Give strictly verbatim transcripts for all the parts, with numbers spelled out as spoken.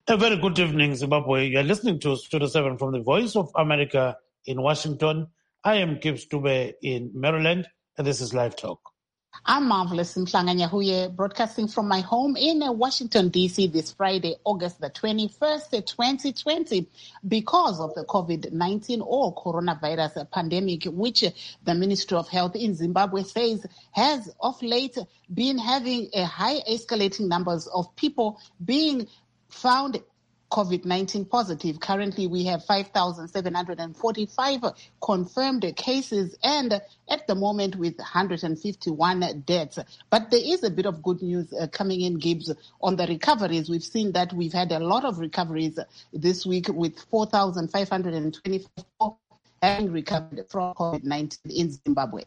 A very good evening, Zimbabwe. You're listening to Studio seven from the Voice of America in Washington. I am Kip Stube in Maryland, and this is Live Talk. I'm Marvelous Mhlanga-Nyahuye, broadcasting from my home in Washington, D C this Friday, August the twenty-first, twenty twenty, because of the COVID nineteen or coronavirus pandemic, which the Ministry of Health in Zimbabwe says has of late been having a high escalating numbers of people being found COVID nineteen positive. Currently, we have five thousand seven hundred forty-five confirmed cases and at the moment with one hundred fifty-one deaths. But there is a bit of good news uh, coming in, Gibbs, on the recoveries. We've seen that we've had a lot of recoveries this week with four thousand five hundred twenty-four having recovered from COVID nineteen in Zimbabwe.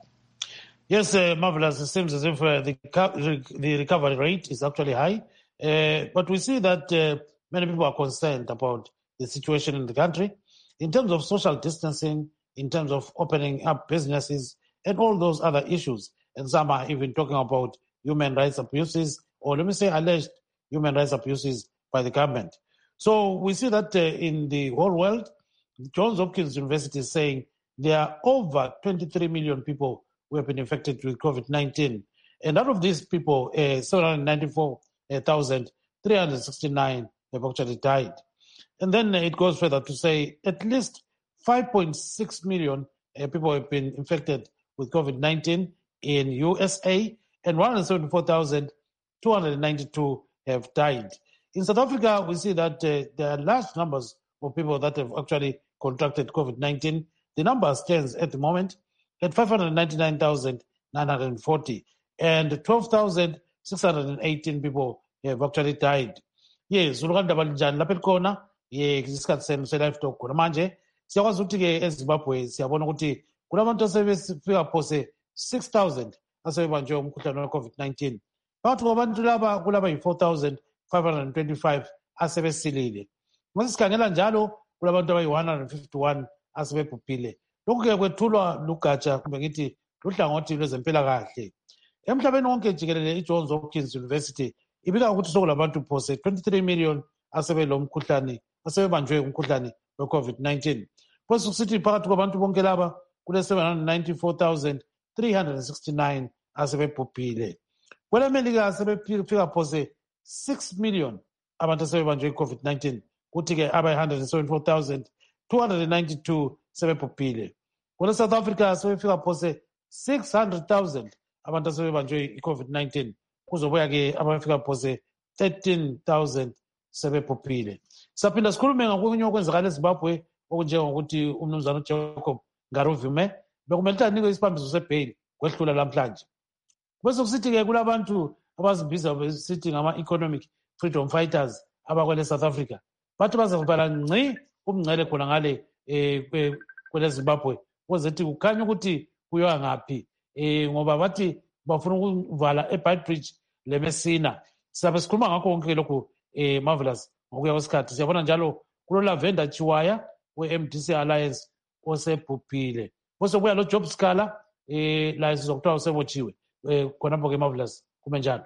Yes, uh, Marvelous. It seems as if uh, the, the recovery rate is actually high. Uh, but we see that uh, many people are concerned about the situation in the country in terms of social distancing, in terms of opening up businesses, and all those other issues. And some are even talking about human rights abuses, or let me say alleged human rights abuses by the government. So we see that uh, in the whole world, Johns Hopkins University is saying there are over twenty-three million people who have been infected with COVID nineteen. And out of these people, uh, seven hundred ninety-four thousand three hundred sixty-nine have actually died. And then it goes further to say at least five point six million uh, people have been infected with COVID nineteen in U S A, and one hundred seventy-four thousand two hundred ninety-two have died. In South Africa, we see that uh, there are large numbers of people that have actually contracted COVID nineteen. The number stands at the moment at five hundred ninety-nine thousand nine hundred forty, and twelve thousand six hundred eighteen people have actually died. Yes, ulukandaba linjani lapha elikhona ye isikhathi senu se-live talk khona manje siyakwazi ukuthi-ke eZimbabwe siyabona ukuthi kulabantu asebefika phose six thousand asebebanjwe umkhuhlane we-COVID nineteen. Phakathi kwabantu laba kulaba yi-four thousand five hundred twenty-five asebesilile. Mase sikhangela njalo kulabantu abayi-one hundred fifty-one asebebhubhile. Lokhu-ke kwethulwa lugatsha kumbe ngithi luhlangothi lwezempilakahle. Emhlabeni wonke jikelele i-Johns Hopkins University ibika ukuthi sokulabantu phose twenty-three million asebelo umkhuhlane asebebanjwe umkhuhlane we-COVID nineteen. Phose kusithi phakathi kwabantu bonke laba kule seven hundred ninety-four thousand three hundred sixty-nine asebebhubhile. KweleMelika asebefika phose six million abantu asebebanjwe i-COVID nineteen, kuthi-ke abayi-one hundred seventy-four thousand two hundred ninety-two sebebhubhile. Kwele South Africa asebefika phose six hundred thousand abantu asebebanjwe i-COVID nineteen, kuzobuya-ke abafika phose thirteen thousand sebebhubhile. Saphinda sikhulume ngakunye okwenzakala eZimbabwe okunjengokuthi umnumzana uJacob Ngaruvume bekumele ukuthi anikwe isibambiso sebheyili kwehlula namhlanje. Bese kusithi-ke kulabantu abazibiza besithi ngama-economic freedom fighters abakwele South Africa bathi bazavala ngci umngcele khona ngale um kwele Zimbabwe ukuzethi kukhanya ukuthi kuyiwa ngaphi um ngoba bathi bafuna ukuvala eBeitbridge leMessina. Sizabe sikhuluma ngakho konke lokhu um Marvelous ngokuya kwesikhathi. Siyabona njalo kuloLavenda Chiwaya we-M D C Alliance osebhubhile. Bese kuya lo Job Scala um laye sizokuthiwa usebotshiwe um khonapho-ke Marvelous kume njalo.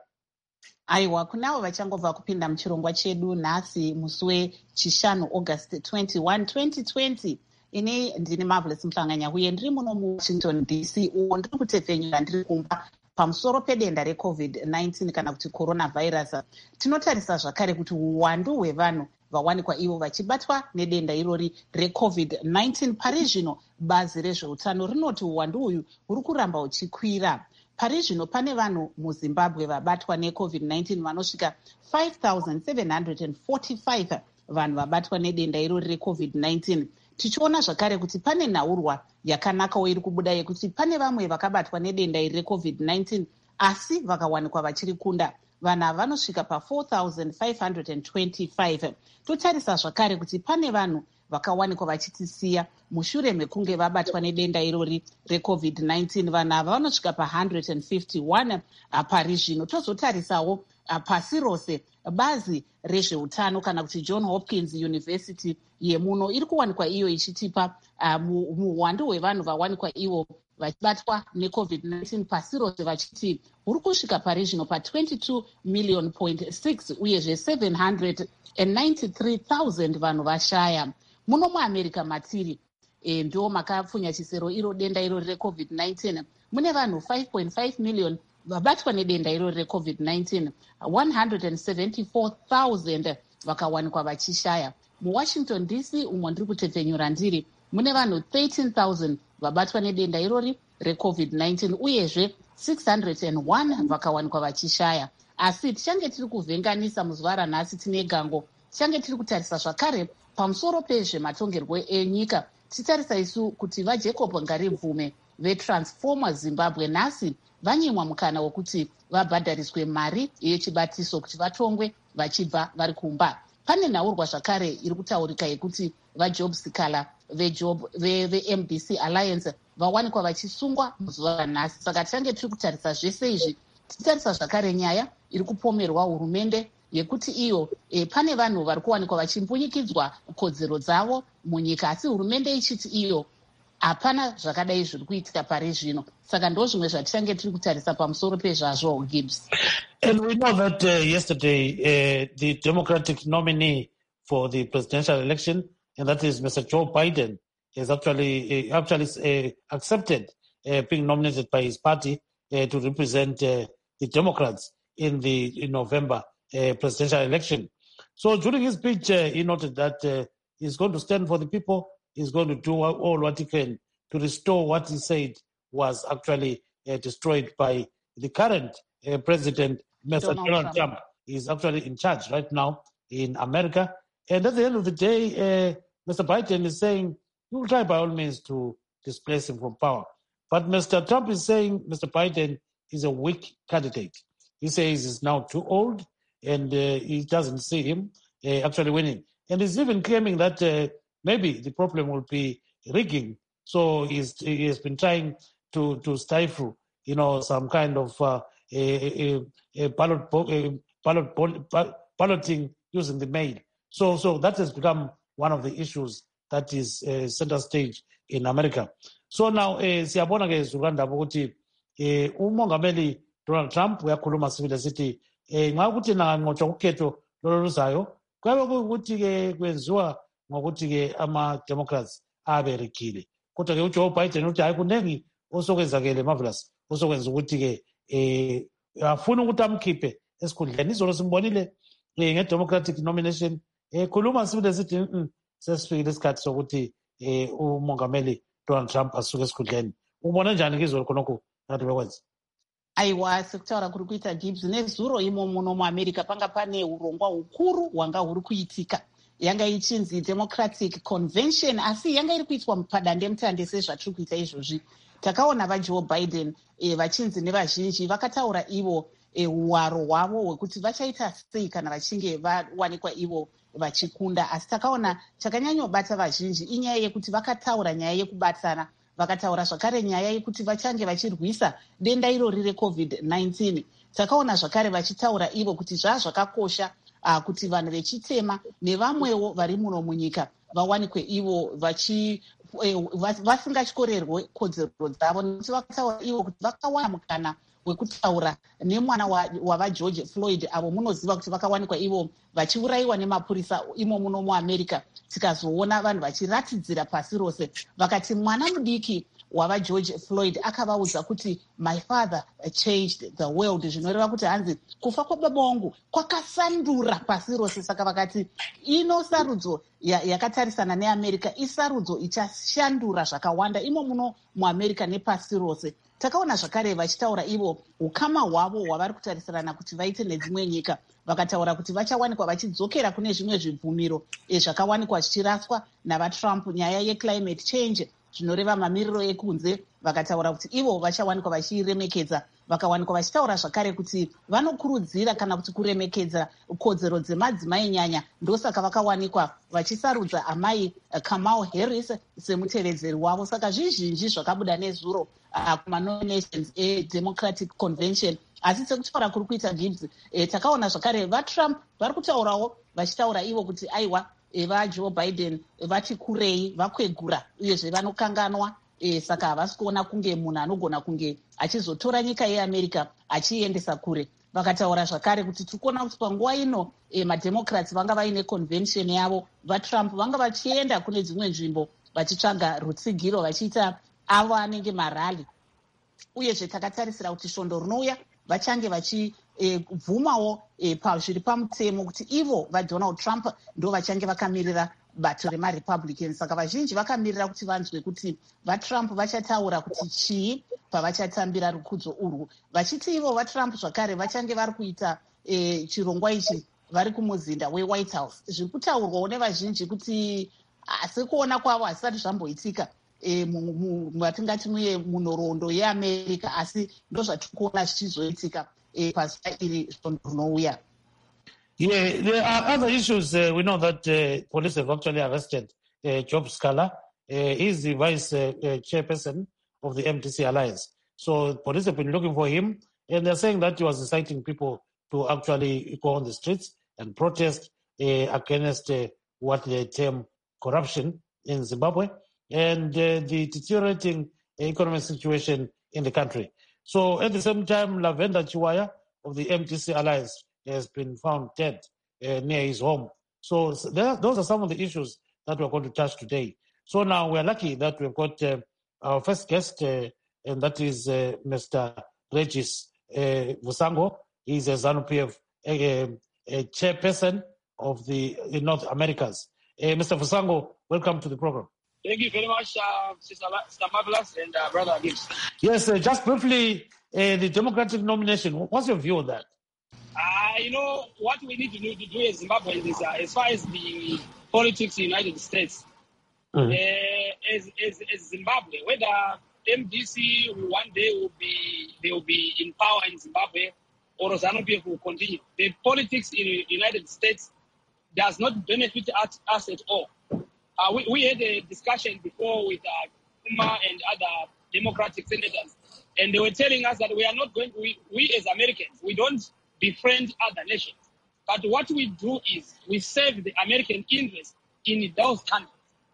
Aiwa, kunavo vachangobva kupinda muchirongwa chedu nhasi musi wechishanu August twenty-first twenty twenty. Ini ndini Marvelous Mhlanga-Nyahuye ndiri muno muWashington D C uwo ndiri kutepfenyura ndiri kumba pamusoro pedenda reCovid nineteen kana kuti coronavirus. Tinotarisa zvakare kuti uwandu hwevanhu vawanikwa ivo vachibatwa nedenda irori reCovid nineteen pari zvino bazi rezveutano rinoti uwandu uyu huri kuramba huchikwira. Pari zvino pane vanhu muZimbabwe vabatwa neCovid nineteen vanosvika five thousand seven hundred forty-five vanhu vabatwa nedenda irori reCovid nineteen. Tichiona zvakare kuti pane nhaurwa yakanakawo iri kubuda yekuti pane vamwe vakabatwa nedenda iri reCovid nineteen asi vakawanikwa vachiri kunda. Vanhu ava vanosvika pa-four thousand five hundred twenty-five. Totarisa zvakare kuti pane vanhu vakawanikwa vachitisiya mushure mekunge vabatwa nedenda irori reCovid nineteen. Vanhu ava vanosvika pa-one hundred fifty-one pari zvino. Tozotarisawo uh, pasi rose bazi rezveutano kana kuti John Hopkins University yemuno iri kuwanikwa iyo ichitipa uh, muhwandu hwevanhu vawanikwa ivo vachibatwa necovid nineteen pasi rose vachiti huri kusvika pari zvino pa twenty-two million point six uyezve seven hundred ninety-three thousand vanhu vashaya. Muno muamerica matiri e, ndo makapfunya chisero iro denda iro recovid nineteen mune vanhu five point five million vabatwa nedenda iro recovid nineteen, one hundred seventy-four thousand vakawanikwa vachishaya. MuWashington D C umwe ndiri kutepfenyura ndiri mune vanhu thirteen thousand vabatwa nedenda irori recovid nineteen uyezve six hundred one vakawanikwa vachishaya. Asi tichange tiri kuvhenganisa muzuva ranhasi tine gango, tichange tiri kutarisa zvakare pamusoro pezvematongerwo enyika. Titarisa isu kuti vaJacob Ngaribvume veTransformer Zimbabwe nhasi vanyimwa mukana wekuti vabhadhariswe mari yechibatiso kuti vatongwe vachibva vari kumba. Pane nhaurwa zvakare iri kutaurika yekuti vaJob Sikala vejob veM B C Alliance vawanikwa vachisungwa muzuva ranhasi. Saka tichange tiri kutarisa zvese izvi, titarisa zvakare nyaya iri kupomerwa hurumende yekuti iyo e, pane vanhu vari kuwanikwa vachimbunyikidzwa kodzero dzavo munyika, asi hurumende ichiti iyo hapana zvakadai zviri kuitika pari zvino. Saka ndo zvimwe zvatichange tiri kutarisa pamusoro pezvazvo, Gibbs. And we know that uh, yesterday uh, the Democratic nominee for the presidential election, and that is Mister Joe Biden, has actually uh, actually uh, accepted uh, being nominated by his party uh, to represent uh, the Democrats in the in November uh, presidential election. So during his speech, uh, he noted that uh, he's going to stand for the people. He's going to do all what he can to restore what he said was actually uh, destroyed by the current uh, president, Mister Donald, Donald Trump. Trump. He's actually in charge right now in America. And at the end of the day, uh, Mister Biden is saying he will try by all means to displace him from power. But Mister Trump is saying Mister Biden is a weak candidate. He says he's now too old and uh, he doesn't see him uh, actually winning. And he's even claiming that uh, maybe the problem will be rigging. So he's, he has been trying to, to stifle, you know, some kind of uh, a, a, a ballot, a ballot, ballot, balloting using the mail. So, so that has become one of the issues that is uh, center stage in America. So now, siyabona ke Uganda ukuthi umongameli Donald Trump uyakhuluma sibili sithi nxa ukuthi nanqotshwa ukhetho loluzayo kwabe ukuthi ke kwenziwa ngokuthi ke ama Democrats aberekile. Kodwa ke uJoe Biden uthi hayi kunengi osokwenzakele Marvelous, osokwenza ukuthi ke eh afuna ukuthi amkhiphe esikhundleni. Izolo simbonile nge-Democratic nomination ekhuluma sibili sithi sesifikile isikhathi sokuthi eh umongameli Donald Trump asuke esikhundleni. Ubona njani ngizolo khonokho nathi bekwenza? Aiwa, sekutaura kuri kuita Gibbs nezuro imo muno muAmerica panga pane urongwa hukuru hwanga huri kuitika. Yanga ichinzi Democratic Convention, asi yanga iri kuitwa padandemutande sezvatiri kuita izvozvi. Takaona vaJoe Biden e, vachinzi nevazhinji vakataura ivo e, uwaro hwavo hwekuti vachaita sei kana vachinge vawanikwa ivo vachikunda. Asi takaona chakanyanyobata vazhinji inyaya yekuti vakataura nyaya yekubatana, vakataura zvakare nyaya yekuti vachange vachirwisa denda irori recovid nineteen. Takaona zvakare vachitaura ivo kuti zvaa zvakakosha uh, kuti vanhu vechitema nevamwewo vari muno munyika vawanikwe ivo vachi eh, vasingatyorerwe kodzero dzavo, nekuti vakataura ivo kuti vakawana mukana wekutaura nemwana wavaGeorge wa Floyd avo munoziva kuti vakawanikwa ivo vachiurayiwa nemapurisa imo muno muAmerica. Tikazoona vanhu vachiratidzira pasi rose vakati mwana mudiki wavaGeorge Floyd akavaudza kuti my father changed the world, zvinoreva kuti hanzi kufa kwababa vangu kwakasandura pasi rose. Saka vakati ino sarudzo yakatarisana neAmerica isarudzo ichashandura zvakawanda imo muno muAmerica nepasi rose. Takaona zvakare vachitaura ivo ukama hwavo hwavari kutarisana kuti vaite nedzimwe nyika. Vakataura kuti vachawanikwa vachidzokera kune zvimwe zvibvumiro zvakawanikwa zvichiraswa navaTrump, nyaya yeclimate change, zvinoreva mamiriro ekunze. Vakataura kuti ivo vachawanikwa vachiremekedza. Vakawanikwa vachitaura zvakare kuti vanokurudzira kana kuti kuremekedza kodzero dzemadzimai nyanya, ndosaka vakawanikwa vachisarudza amai Kamala Harris semutevedzeri wavo. Saka zvizhinji zvakabuda nezuro uh, kumanominations eDemocratic Convention asi sekutaura kuri kuita Gibbs e, takaona zvakare vaTrump vari kutaurawo vachitaura ivo kuti aiwa e, vaJoe Biden vati kurei vakwegura uyezve vanokanganwa e, saka havasi kuona kunge munhu anogona kunge achizotora nyika yeAmerica achiiendesa kure. Vakataura zvakare kuti tikuona kuti panguva ino e, mademocrats vanga vaine convention yavo, vaTrump vanga vachienda kune dzimwe nzvimbo vachitsvaga rutsigiro vachiita avo anenge marali. Uyezve takatarisira kuti svondo rinouya vachange vachibvumawo e, e, zviri pamutemo kuti ivo vaDonald Trump ndo vachange vakamirira bato remaRepublicans. Saka vazhinji vakamirira kuti vanzwe kuti vaTrump vachataura kuti chii pavachatambira rukudzo urwu, vachiti ivo vaTrump zvakare vachange vari kuita e, chirongwa ichi vari kumuzinda weWhite House. Zviri kutaurwawo nevazhinji kuti sekuona kwavo hasisati zvamboitika e, matingati muye munhoroondo yeAmerica, asi ndo zvatiri kuona zvichizoitika e, pazuva iri svondo rinouya. Yeah, there are other issues. Uh, we know that uh, police have actually arrested uh, Job Scala. Uh, he's the vice uh, uh, chairperson of the M D C Alliance. So police have been looking for him, and they're saying that he was inciting people to actually go on the streets and protest uh, against uh, what they term corruption in Zimbabwe and uh, the deteriorating economic situation in the country. So at the same time, Lavender Chiwaya of the M D C Alliance has been found dead uh, near his home. So, so there, those are some of the issues that we're going to touch today. So now we're lucky that we've got uh, our first guest, uh, and that is uh, Mister Regis uh, Vusango. He's a ZANU-P F uh, a chairperson of the in North Americas. Uh, Mister Vusango, welcome to the program. Thank you very much, uh, Sister Marvelous and uh, Brother Gibbs. Yes, uh, just briefly, uh, the Democratic nomination, what's your view on that? Uh, you know, what we need to do, to do as Zimbabweans is, uh, as far as the politics in the United States, mm-hmm. uh, as, as, as Zimbabwe, whether M D C one day will be, they will be in power in Zimbabwe or ZANU-P F will continue. The politics in the United States does not benefit us, us at all. Uh, we, we had a discussion before with uh, Kuma and other Democratic senators, and they were telling us that we are not going to, we, we as Americans, we don't befriend other nations. But what we do is we serve the American interest in those countries.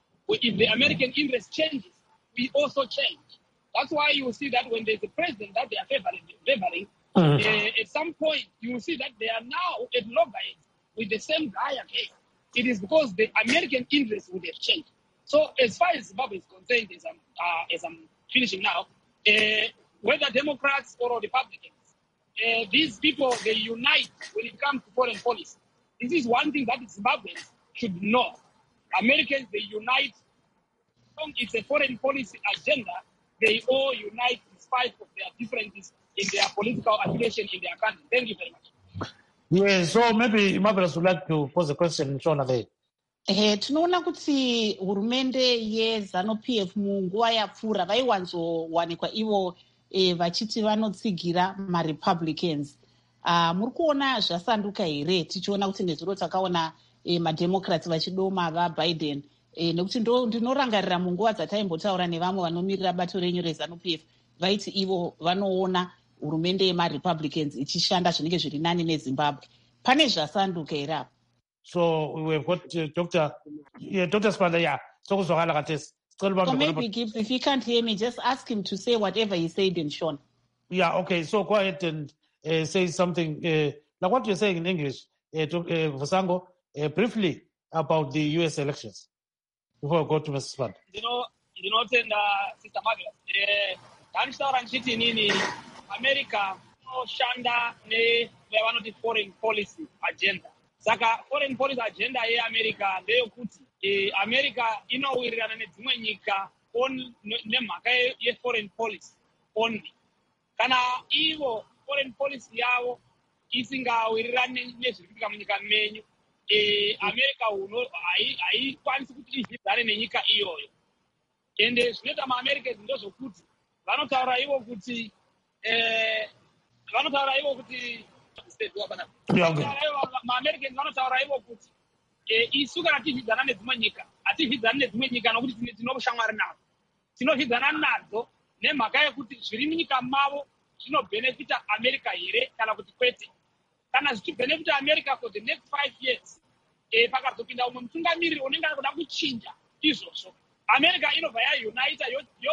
If the American interest changes, we also change. That's why you will see that when there's a president that they are favoring, favoring mm-hmm. uh, at some point you will see that they are now at loggerheads with the same guy again. It is because the American interest would have changed. So as far as Zimbabwe is concerned, as I'm, uh, as I'm finishing now, uh, whether Democrats or Republicans, Uh, these people, they unite when it comes to foreign policy. This is one thing that Zimbabweans should know. Americans, they unite. It's a foreign policy agenda. They all unite in spite of their differences in their political affiliation in their country. Thank you very much. Yeah, so maybe Marvelous would like to pose a question, Shona, there. Eh, tinoona kuti hurumende yeZANU-P F munguva yapfuura vaiwanzowanikwa ivo E, vachiti vanotsigira maRepublicans. Uh, muri kuona zvasanduka here tichiona kuti nezviro takaona e, mademocrats vachidoma vaBiden e, nekuti ndinorangarira munguva dzataimbotaura nevamwe vanomirira bato renyu reZANU-P F vaiti ivo vanoona hurumende yemaRepublicans ichishanda zvinenge zviri nani neZimbabwe. Pane zvasanduka here apa? So we've got uh, Doctor yeah, Doctor Spanda, yeah. So So maybe Gibbs, if he can't hear me, just ask him to say whatever he said in Sean. Yeah, okay. So go ahead and uh, say something uh, like what you're saying in English, uh, to uh, Vusango, uh, briefly about the U S elections before I go to Mister Spanda. You know, you know, Sister Margaret, Kanshara nchiti nini America no shanda ne lewanoti foreign policy agenda. Saka foreign policy agenda ye America ndeyo kuti e America inowirirana nedzimwe nyika on nemhaka ye-foreign policy only. Kana ivo foreign policy yavo isingawirirani nezviri kuitika munyika menyu, e America uno haikwanisi kuti izvidzane nenyika iyoyo. Ende zvinoita maAmericans ndozvokuti vanotaura ivo kuti eh vanotaura ivo kuti maAmericans vanotaura ivo kuti isu kana tivhidzana nedzimwe nyika hativhidzani nedzimwe nyika nokuti tinoshamwari nadzo, tinovhidzana nadzo nemhaka yekuti zviri munyika mavo zvinobhenefita America here kana kuti kwete. Kana zvichibhenefita America for the next five years, eh, pakazopinda umwe mutungamiriri unenge ari kuda kuchinja izvozvo, America inobva yaunita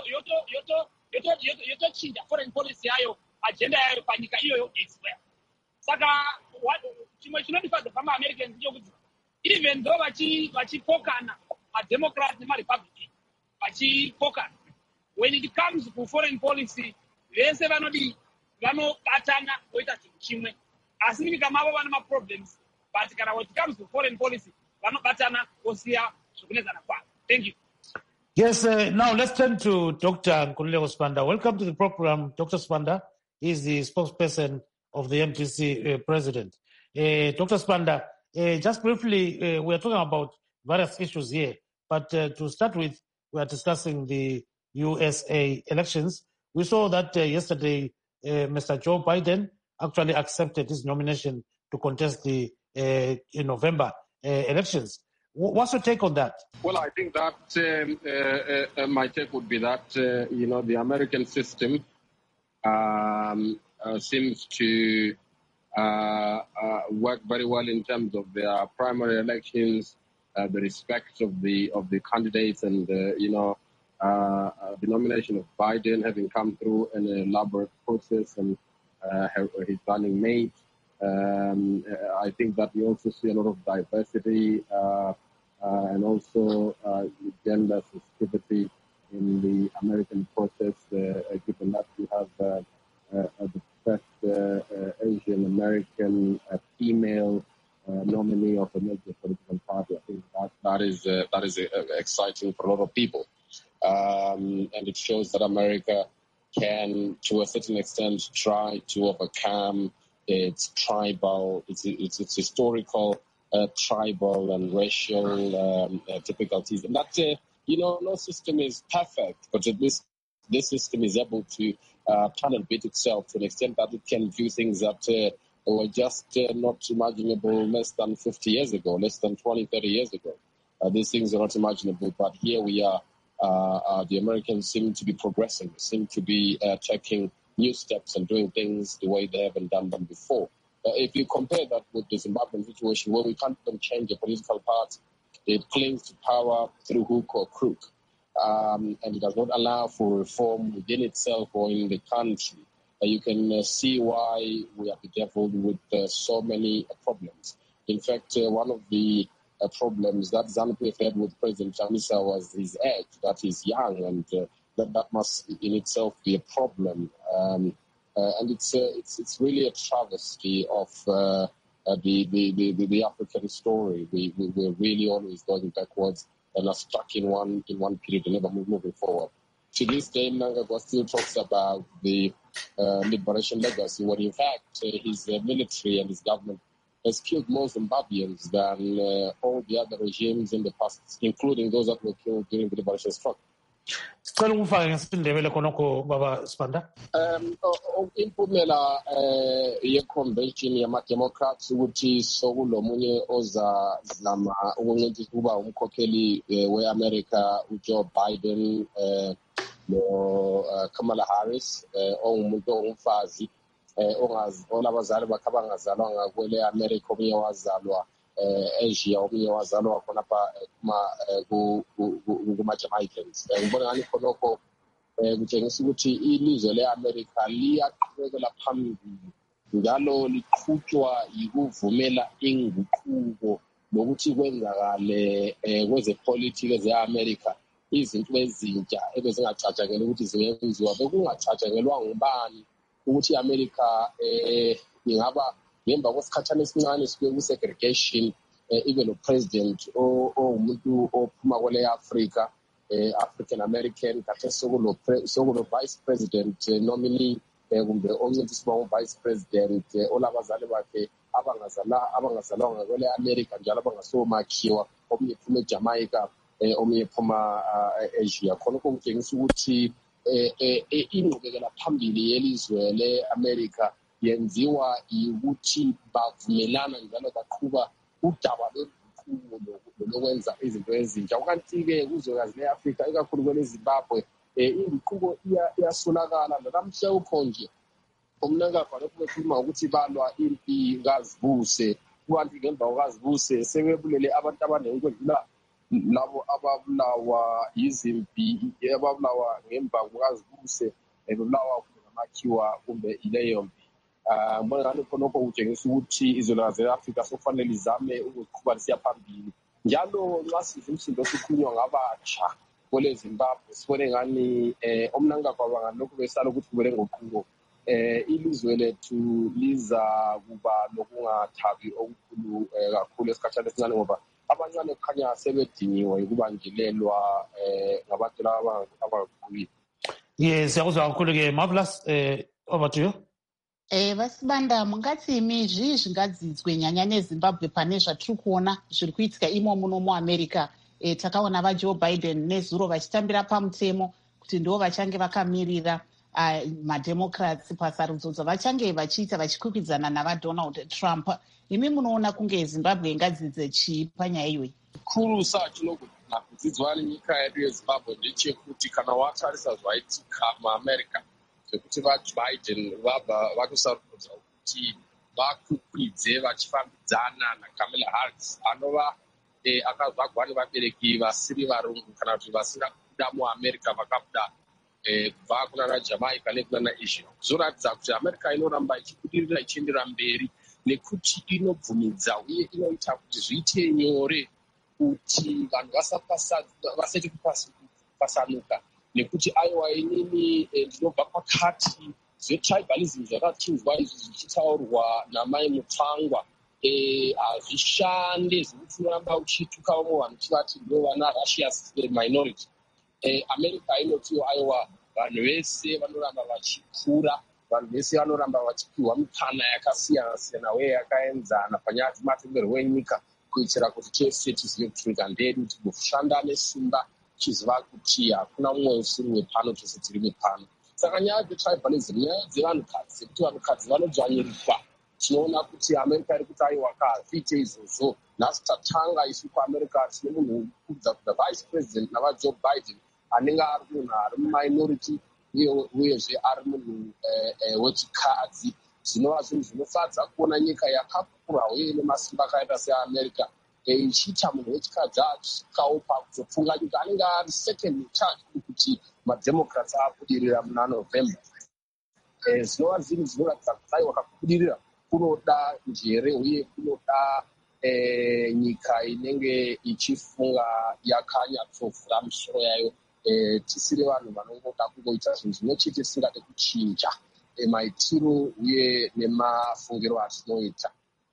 yotochinja foreign policy yayo, agenda yayo panyika iyoyo elsewhere. Saka chimwe chinodifadza pama-Americans ndechekuti even though vachipokana mademocrat nemarepublican vachipokana, when it comes to foreign policy vese vanodi vanobatana voita chinhu chimwe, asi munyika mavo vane maproblems, but kana when it comes to foreign policy vanobatana vosiya zvokunetsana kwavo. Thank you. Yes, uh, now let's turn to Doctor Nkululeko Sibanda. Welcome to the program, Doctor Sibanda. He's the spokesperson of the M D C uh, president. Uh, Doctor Sibanda, uh, just briefly, uh, we are talking about various issues here, but uh, to start with, we are discussing the U S A elections. We saw that uh, yesterday, uh, Mister Joe Biden actually accepted his nomination to contest the uh, in November uh, elections. What's your take on that? Well, I think that um, uh, uh, my take would be that, uh, you know, the American system um, uh, seems to uh, uh, work very well in terms of their primary elections, uh, the respect of the of the candidates, and, uh, you know, uh, uh, the nomination of Biden having come through an elaborate process and uh, his running mate. Um, I think that we also see a lot of diversity uh, Uh, and also uh, gender sensitivity in the American process, uh, given that we have uh, uh, the first uh, uh, Asian American uh, female uh, nominee of a major political party. I think that that is uh, that is uh, exciting for a lot of people, um, and it shows that America can, to a certain extent, try to overcome its tribal, its its, its historical. Uh, tribal and racial um, uh, difficulties. And that, uh, you know, no system is perfect, but at least this system is able to uh, turn and beat itself to an extent that it can do things that uh, were just uh, not imaginable less than fifty years ago, less than twenty, thirty years ago. Uh, these things are not imaginable, but here we are. Uh, uh, the Americans seem to be progressing, seem to be uh, taking new steps and doing things the way they haven't done them before. Uh, if you compare that with the Zimbabwean situation, where we can't even change a political party, it clings to power through hook or crook, um, and it does not allow for reform within itself or in the country. Uh, you can uh, see why we are bedeviled with uh, so many uh, problems. In fact, uh, one of the uh, problems that ZANU-P F had with President Chamisa was his age, that he's young, and uh, that, that must in itself be a problem. Um, Uh, and it's, uh, it's it's really a travesty of uh, uh, the, the, the, the African story. We, we, we're really always going backwards and are stuck in one in one period and never move, moving forward. To this day, Mnangagwa still talks about the uh, liberation legacy, when in fact uh, his uh, military and his government has killed more Zimbabweans than uh, all the other regimes in the past, including those that were killed during the liberation struggle. Sicela ukufaka ngesindebele khonokho baba Sibanda. Um impumela eh ye-convention yama-Democrats ukuthi sokulomunye oza zama ukuncintiswa ukuba umkhokheli we-America uJoe Biden eh no Kamala Harris eh ongumuntu ongumfazi eh ongazi olabazali bakhe abangazalwa ngakwele America, omunye wazalwa eh Asia, omunye wazalwa khona lapha kuma kuma-Jamaicans. Ngibona ngani khonokho eh kutshengisa ukuthi ilizwe le-America liyaqhubekela phambili njalo liqhutshwa yikuvumela inguquko nokuthi kwenzakale eh kwezepolitiki ze-America izinto ezintsha ebezingacatshangelwa ukuthi zingenziwa, bekungacatshangelwa ngubani ukuthi i-America eh ingaba ngemva kwesikhathana esincane sibe ku-segregation eh ibe no-president ongumuntu ophuma kwele Africa, eh African American, kade sokulo sokulo vice president eh, nominee eh kumbe oncintiswa vice president eh, olabazali bakhe abangazala abangazalwa kwele America njalo abangasomakhiwa, omunye phuma eJamaica eh omunye phuma uh, Asia. Khona kungitshengisa ukuthi eh, eh ingqubekela phambili yelizwe le-America yenziwa ukuthi bavumelana njalo baqhuba udaba lolukhulu lokwenza izinto ezintsha. Kanti-ke kuzwekazi le-Afrika ikakhulu kwele Zimbabwe eh inguquko iyasolakala namhla ukho nje umnangagwa lokhu bekhuluma ukuthi balwa impi ngazibuse kubantu ngemva kwazibuse sebebulele abantu abaningi kwedlula labo ababulawa yizimpi ababulawa ngemva kwazibuse ebulawa ngamakhiwa kumbe ileyo mpi. Ah mbona ngani khonokho kutshengisa ukuthi izolwazi le-Afrika sokufanele izame ukuqhubeka lisiya phambili. Njalo nxa siza umsindo sikhulunywa ngabatsha kole Zimbabwe sibone ngani eh omnangagwa bangalokhu besala ukuthi kubele ngoquko eh ilizwe lethu liza kuba lokungathabi okukhulu kakhulu esikhathini esincane ngoba abancane kukhanya sebedinyiwe ukubanjelelwa eh ngabantu laba abakhulu. Yes, siyakuzwa kakhulu ke Marvelous, eh over to you. Eh vasibanda mungati imi zvii zvingadzidzwe nyanyanya eZimbabwe pane zvatiri kuona zviri kuitika imo muno muAmerica. E, takaona vaJoe Biden nezuro vachitambira pamutemo kuti ndivo vachange vakamirira uh, mademocrats pasarudzo dzavachange vachiita vachikwikwidzana navaDonald Trump. Imi munoona kunge Zimbabwe ingadzidze chii panyaya iyoyi? Kuru satinogona kudzidzwa nenyika yedu yeZimbabwe ndechekuti kana watarisa zvaitika muAmerica zvekuti vaBiden vabva vakusarudza kuti vakukwidze vachifambidzana naKamala Harris anova Eh, akazvagwa nevabereki vasiri varungu kana kuti vasina kuda muAmerica vakabuda eh, kubva kunana Jamaica nekunana Asia. Zvoratidza kuti America inoramba ichibudirira ichiendera mberi nekuti inobvumidza uye inoita kuti zviite nyore kuti vanhu vasati kupasanuka nekuti aiwa inini eh, ndinobva pakati zvetribalism zvakachinjwa izvi zvichitaurwa namai Mutangwa. Hazvishande zvekuti unoramba uchituka vamwe vanhu chivati ndo vana Russia's minority. America inotiwo aiwa vanhu vese vanoramba vachikura, vanhu vese vanoramba vachipiwa mikana yakasiyana siyana uye yakaenzana panyaya dzematongerwo enyika kuitira kuti tese tizive kuti nyika ndedu tigoshanda nesimba tichiziva kuti hakuna mumwe usiri wepano tose tiri wepano. Saka nyaya dzetribalism nyaya dzevanhukadzi dzekuti vanhukadzi vanodzvanyirikwa tinoona kuti America iri kuti aiwa kazviite izvozvo. Nhasi tatanga isu kuAmerica tine munhu kubva kuda vice president navaJoe Biden anenge ari munhu ari muminority uyezve ari munhu wechikadzi. Zvinova zvinhu zvinofadza kuona nyika yakakura uye nemasimba akaita seAmerica ichiita munhu wechikadzi achisvikawo pakuzopfunga nyika anenge ari second in charge kuti mademocrats abudirira muna November. Zvinova zvinhu zvinoratidza kuti aiwa kakubudirira kunoda njere uye kunoda eh, nyika inenge ichifunga yakanyatsovhura misoro yayo. Eh, tisiri vanhu vanongoda kungoita zvinhu zvimwe chete singade kuchinja eh, maitiro uye nemafungiro atinoita.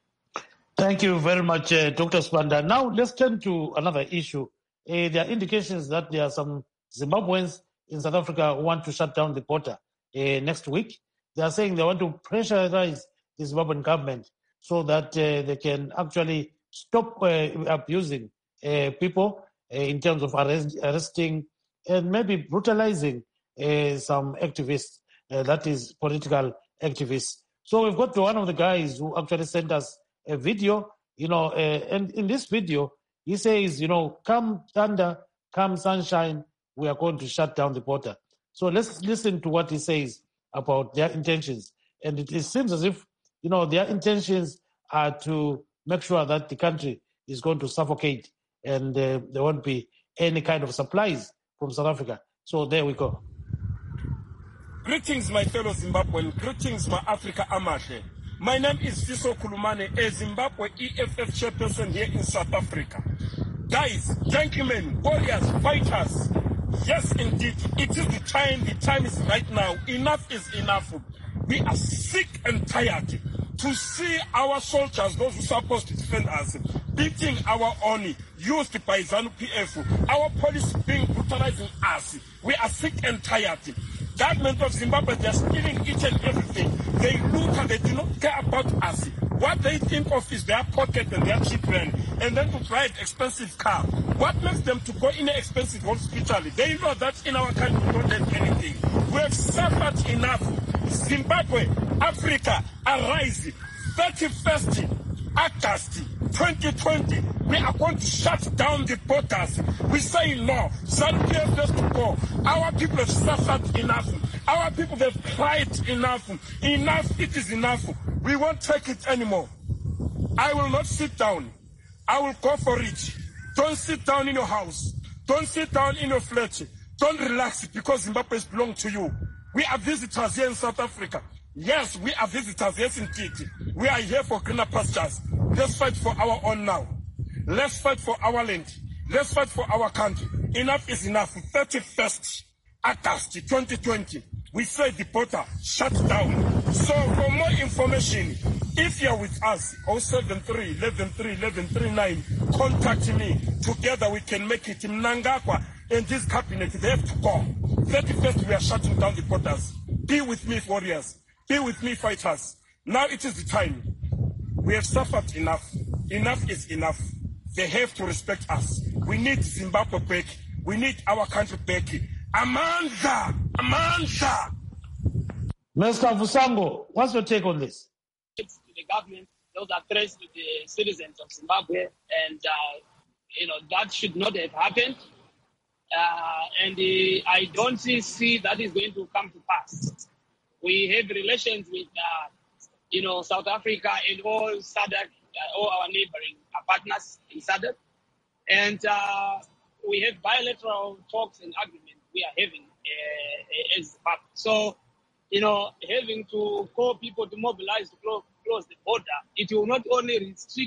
Thank you very much, uh, Doctor Sibanda. Now let's turn to another issue. Uh, there are indications that there are some Zimbabweans in South Africa who want to shut down the border uh, next week. They are saying they want to pressurize the Zimbabwean government so that uh, they can actually stop uh, abusing uh, people uh, in terms of arrest, arresting and maybe brutalizing uh, some activists, uh, that is political activists. So we've got to one of the guys who actually sent us a video, you know, uh, and in this video, he says, you know, come thunder, come sunshine, we are going to shut down the border. So let's listen to what he says about their intentions. And it, it seems as if, you know, their intentions are to make sure that the country is going to suffocate and uh, there won't be any kind of supplies from South Africa. So there we go. Greetings, my fellow Zimbabwean. Greetings, my Africa Amahle. My name is Fiso Kulumane, a Zimbabwe E F F chairperson here in South Africa. Guys, gentlemen, warriors, fighters, yes, indeed, it is the time. The time is right now. Enough is enough. We are sick and tired to see our soldiers, those who are supposed to defend us, beating our own, used by ZANU P F, our police being brutalizing us. We are sick and tired. Government of Zimbabwe, they are stealing each and everything. They loot and they do not care about us. What they think of is their pocket and their children, and then to drive expensive car. What makes them to go in an expensive hospital? They know that in our country we don't have anything. We have suffered enough. Zimbabwe, Africa, arise. thirty-first August twenty twenty, we are going to shut down the borders. We say no. ZANU-P F has to go. Our people have suffered enough. Our people have cried enough. Enough, it is enough. We won't take it anymore. I will not sit down. I will go for it. Don't sit down in your house. Don't sit down in your flat. Don't relax because Zimbabwe belongs to you. We are visitors here in South Africa. Yes, we are visitors. Yes, indeed. We are here for greener pastures. Let's fight for our own now. Let's fight for our land. Let's fight for our country. Enough is enough. thirty-first August twenty twenty. We say the border shut down. So for more information, if you're with us, oh seven three, eleven three, eleven thirty-nine, contact me. Together we can make it. Mnangagwa and this cabinet, they have to go. thirty-first, we are shutting down the borders. Be with me, warriors. Be with me, fighters. Now it is the time. We have suffered enough. Enough is enough. They have to respect us. We need Zimbabwe back. We need our country back. Amanda! Amanda! Mister Vusango, what's your take on this? It's to the government, those are threats to the citizens of Zimbabwe, and uh, you know that should not have happened. Uh, and uh, I don't see that is going to come to pass. We have relations with, uh, you know, South Africa and all S A D C, uh, all our neighboring uh, partners in S A D C, and uh, we have bilateral talks and agreements we are having uh, as Zimbabwe. So, you know, having to call people to mobilize to close, close the border, it will not only restrict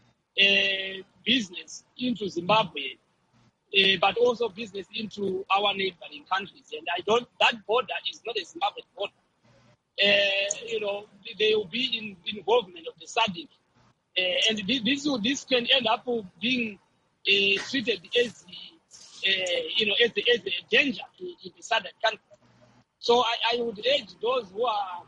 uh, business into Zimbabwe, uh, but also business into our neighboring countries. And I don't, that border is not a Zimbabwean border. Uh, you know, there will be in, involvement of the S A D C. Uh, and this, this, this can end up being uh, treated as the, uh, you know, as, the, as a danger to, to the S A D C country. So I, I would urge those who are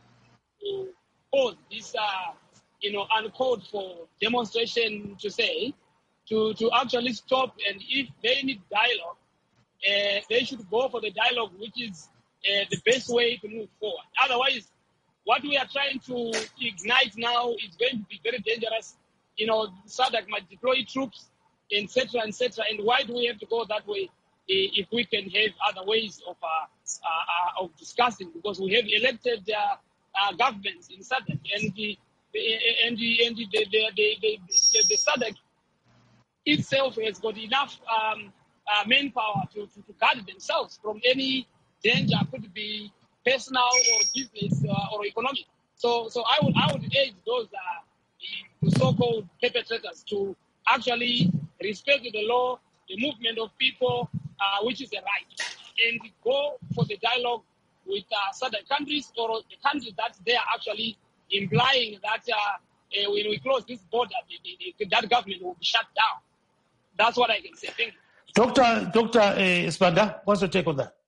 uh, cause this, uh, you know, uncalled for demonstration to say, to, to actually stop, and if they need dialogue, uh, they should go for the dialogue which is uh, the best way to move forward. Otherwise, what we are trying to ignite now is going to be very dangerous. You know, S A D C might deploy troops, et cetera, et cetera. And why do we have to go that way if we can have other ways of uh, uh, of discussing? Because we have elected uh, uh, governments in S A D C, and the and the and the the, the, the, the, the, the S A D C itself has got enough um, uh, manpower to, to, to guard themselves from any danger, could be personal or business uh, or economic. So, so I would I would urge those uh, the so-called perpetrators to actually respect the law, the movement of people, uh, which is a right, and go for the dialogue with uh, certain countries or the countries that they are actually implying that uh, uh, when we close this border, the, the, the, that government will be shut down. That's what I can say. Thank you. Doctor Doctor Uh, Sibanda, what's your take on that?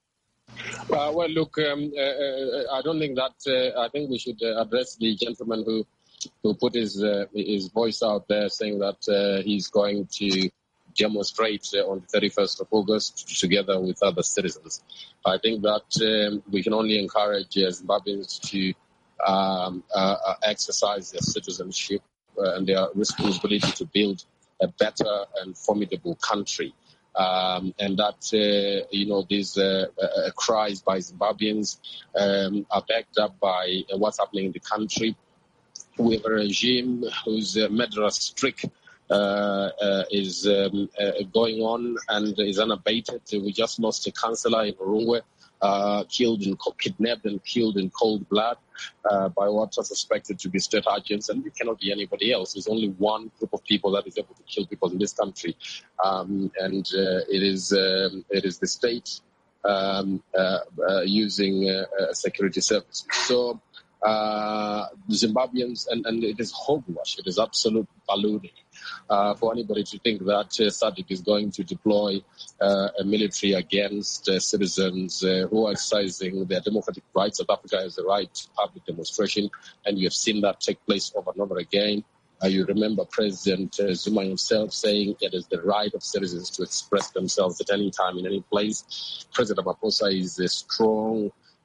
Uh, well, look, um, uh, uh, I don't think that. Uh, I think we should uh, address the gentleman who who put his uh, his voice out there, saying that uh, he's going to demonstrate uh, on the thirty-first of August together with other citizens. I think that um, we can only encourage uh, Zimbabweans to um, uh, exercise their citizenship uh, and their responsibility to build a better and formidable country. Um, and that, uh, you know, these uh, uh, cries by Zimbabweans um, are backed up by uh, what's happening in the country. We have a regime whose uh, murderous streak uh, uh, is um, uh, going on and is unabated. We just lost a councillor in Urungwe, uh, killed and kidnapped and killed in cold blood uh, by what are suspected to be state agents, and it cannot be anybody else. There's only one group of people that is able to kill people in this country, um, and uh, it is um, it is the state um, uh, uh, using uh, uh, security services. So uh, Zimbabweans, and, and it is hogwash. It is absolute ballooning. Uh, for anybody to think that uh, S A D C is going to deploy uh, a military against uh, citizens uh, who are exercising their democratic rights. South Africa has the right to public demonstration, and you have seen that take place over and over again. Uh, you remember President uh, Zuma himself saying it is the right of citizens to express themselves at any time, in any place. President Ramaphosa is a strong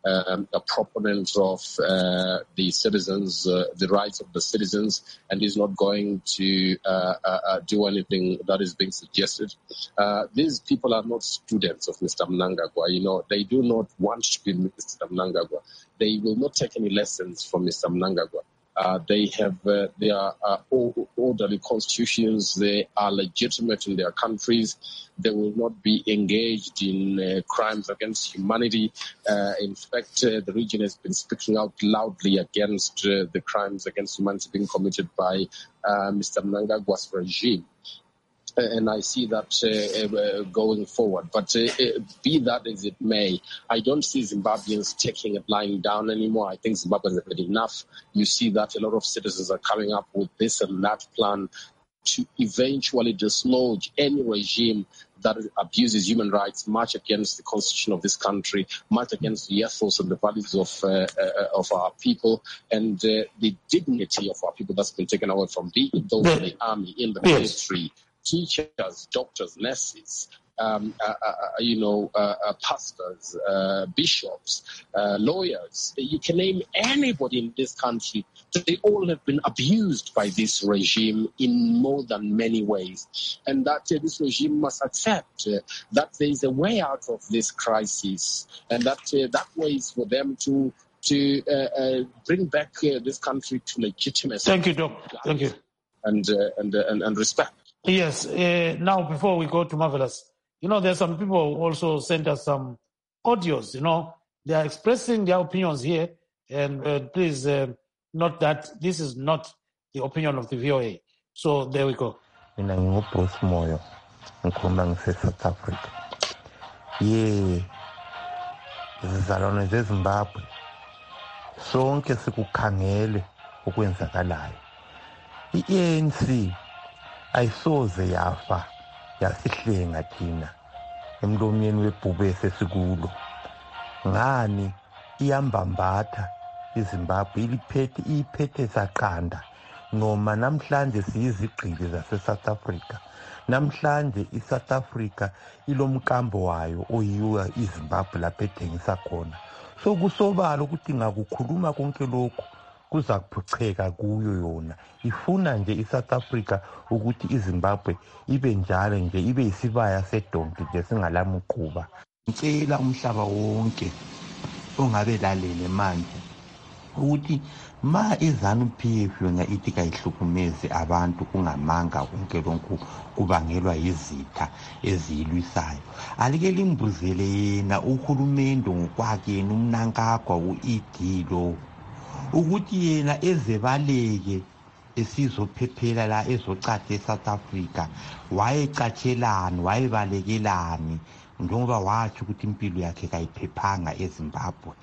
um, a proponent of uh, the citizens, uh, the rights of the citizens, and is not going to uh, uh, uh, do anything that is being suggested. Uh, these people are not students of Mister Mnangagwa. You know, they do not want to be Mister Mnangagwa. They will not take any lessons from Mister Mnangagwa. Uh, they have uh, their uh, orderly constitutions. They are legitimate in their countries. They will not be engaged in uh, crimes against humanity. Uh, in fact, uh, the region has been speaking out loudly against uh, the crimes against humanity being committed by uh, Mister Mnangagwa's regime. And I see that uh, uh, going forward. But uh, uh, be that as it may, I don't see Zimbabweans taking it lying down anymore. I think Zimbabweans have had enough. You see that a lot of citizens are coming up with this and that plan to eventually dislodge any regime that abuses human rights, march against the constitution of this country, march against the ethos and the values of uh, uh, of our people, and uh, the dignity of our people that's been taken away from the, those in the army, in the military, teachers, doctors, nurses, um, uh, uh, you know, uh, uh, pastors, uh, bishops, uh, lawyers. You can name anybody in this country. They all have been abused by this regime in more than many ways. And that uh, this regime must accept uh, that there is a way out of this crisis, and that uh, that way is for them to to uh, uh, bring back uh, this country to legitimacy. Thank you, Doc. Thank you. And, uh, and, uh, and, and respect. Yes. Uh, now, before we go to Marvelous, you know, there's some people who also sent us some audios, you know. They are expressing their opinions here. And uh, please uh, note that this is not the opinion of the V O A. So there we go. Mina ngingubruce Moyo, ngikhuluma ngise-South Africa. Ye zizalwane zeZimbabwe, sonke sikukhangele okwenzakalayo. I-A N C ayisoze yafa yasihlenga thina emlomyeni webhubhe esesikulo. Ngani iyambambatha iZimbabwe iliphethe iphethe saqanda noma namhlanje siyizigqili zase-South Africa. Namhlanje i-South Africa ilomkambo wayo oyiwa iZimbabwe lapho ethengisa khona. So kusobala ukuthi ngakukhuluma konke lokhu kuza kuphucheka kuyo yona. Ifuna nje iSouth Africa ukuthi iZimbabwe ibe njalo nje ibe isibaya sedonki nje singalamuquba. Ngicela umhlaba wonke ongabe lalele manje ukuthi ma iZANU-P F yona ithi kayihlukumeze abantu kungamanga konke lonke kubangelwa izitha eziyilwisayo. Alike limbuzele yena uhulumende ngokwakhe yena uMnangagwa u-E D lo ukuthi yena ezebaleke esizophephela la ezocatha eSouth Africa wayecatshelani wayebalekelani njengoba wathi ukuthi impilo yakhe kayiphephanga eZimbabwe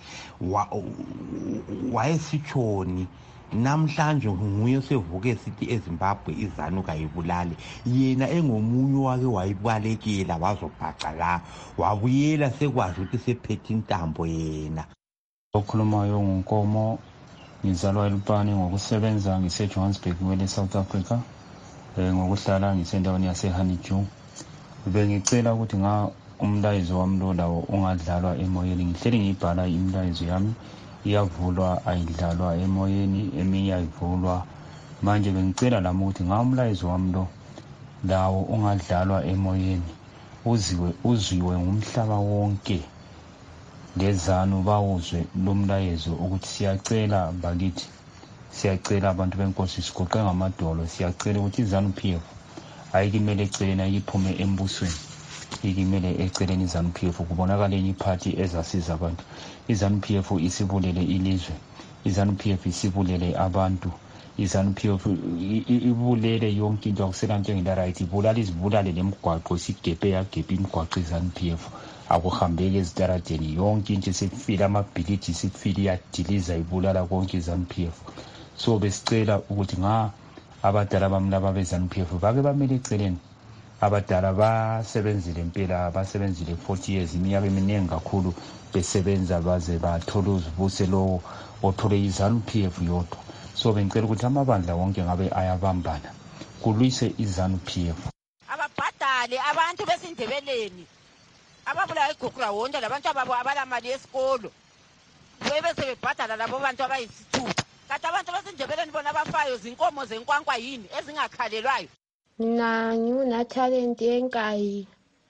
wayesitshoni. Namhlanje nguye sevuke sithi eZimbabwe iZANU kayibulale yena engomunye wake wayibalekela wazobhaca la wabuyela sekwazi ukuthi sephethe intambo yena. Okhulumayo nguNkomo, ngizalwa eLupane ngokusebenza ngise-Johannesburg ngwele South Africa, eh ngokuhlala ngisendaweni yase-Honeydew. Bengicela ukuthi nga umlayezo wami lo lawo ungadlalwa emoyeni. Ngihleli ngibhala imlayezo yami iyavulwa ayidlalwa emoyeni, eminye ayivulwa. Manje bengicela lami ukuthi nga umlayezo wami lo lawo ungadlalwa emoyeni, uziwe uzwiwe ngumhlaba wonke. LeZANU bawuzwe lomlayezo ukuthi siyacela bakithi, siyacela abantu benkosi sigoqe ngamadolo, siyacela ukuthi iZANU-P F ayikimele eceleni ayiphume embusweni, ikimele eceleni iZANU-P F kubonakala enye iphathi ezasiza abantu. iZANU-P F isibulele ilizwe, iZANU-P F isibulele abantu, iZANU-P F ibulele yonke into akusela nto engila-right, ibulala izibulale lemigwaqo isigebhe yagebhe imigwaqo iZANU-P F akuhambeki ezitaradeni yonke into sekufile amabhilidi sekufile iyadiliza ibulala konke iZANU-P F. So besicela ukuthi nga abadala bami laba beZANU-P F bake bamele eceleni. Abadala basebenzile impela, basebenzile forty years, iminyaka eminingi kakhulu besebenza baze bathola uzibuse lo othole iZANU-P F yodwa. So bengicela ukuthi amabandla wonke ngabe ayabambana kulwise iZANU-P F. Ababhadale abantu besindebeleni ababulawa igugura wonke labantu ababo abalamali esikolo babuye bese bebhadala labo bantu abayisithupha. Kanti abantu baseNdebeleni bona bafayo zinkomo zenkwankwa yini ezingakhalelwayo. Mina nginguNathalent Enkayi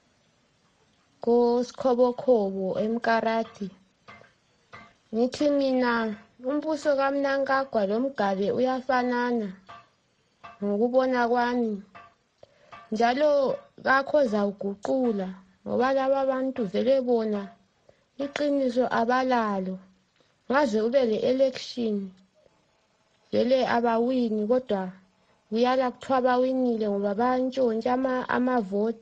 koSkhobokhobo eMkarati. Ngithi mina umbuso kaMnangagwa loMgabe uyafanana ngokubona kwami. Njalo kakhoza uguqula ngoba laba bantu vele bona iqiniso abalalo. Ngaze ube le election vele abawini kodwa kuyala kuthiwa bawinile ngoba bayantshontsha amavoti.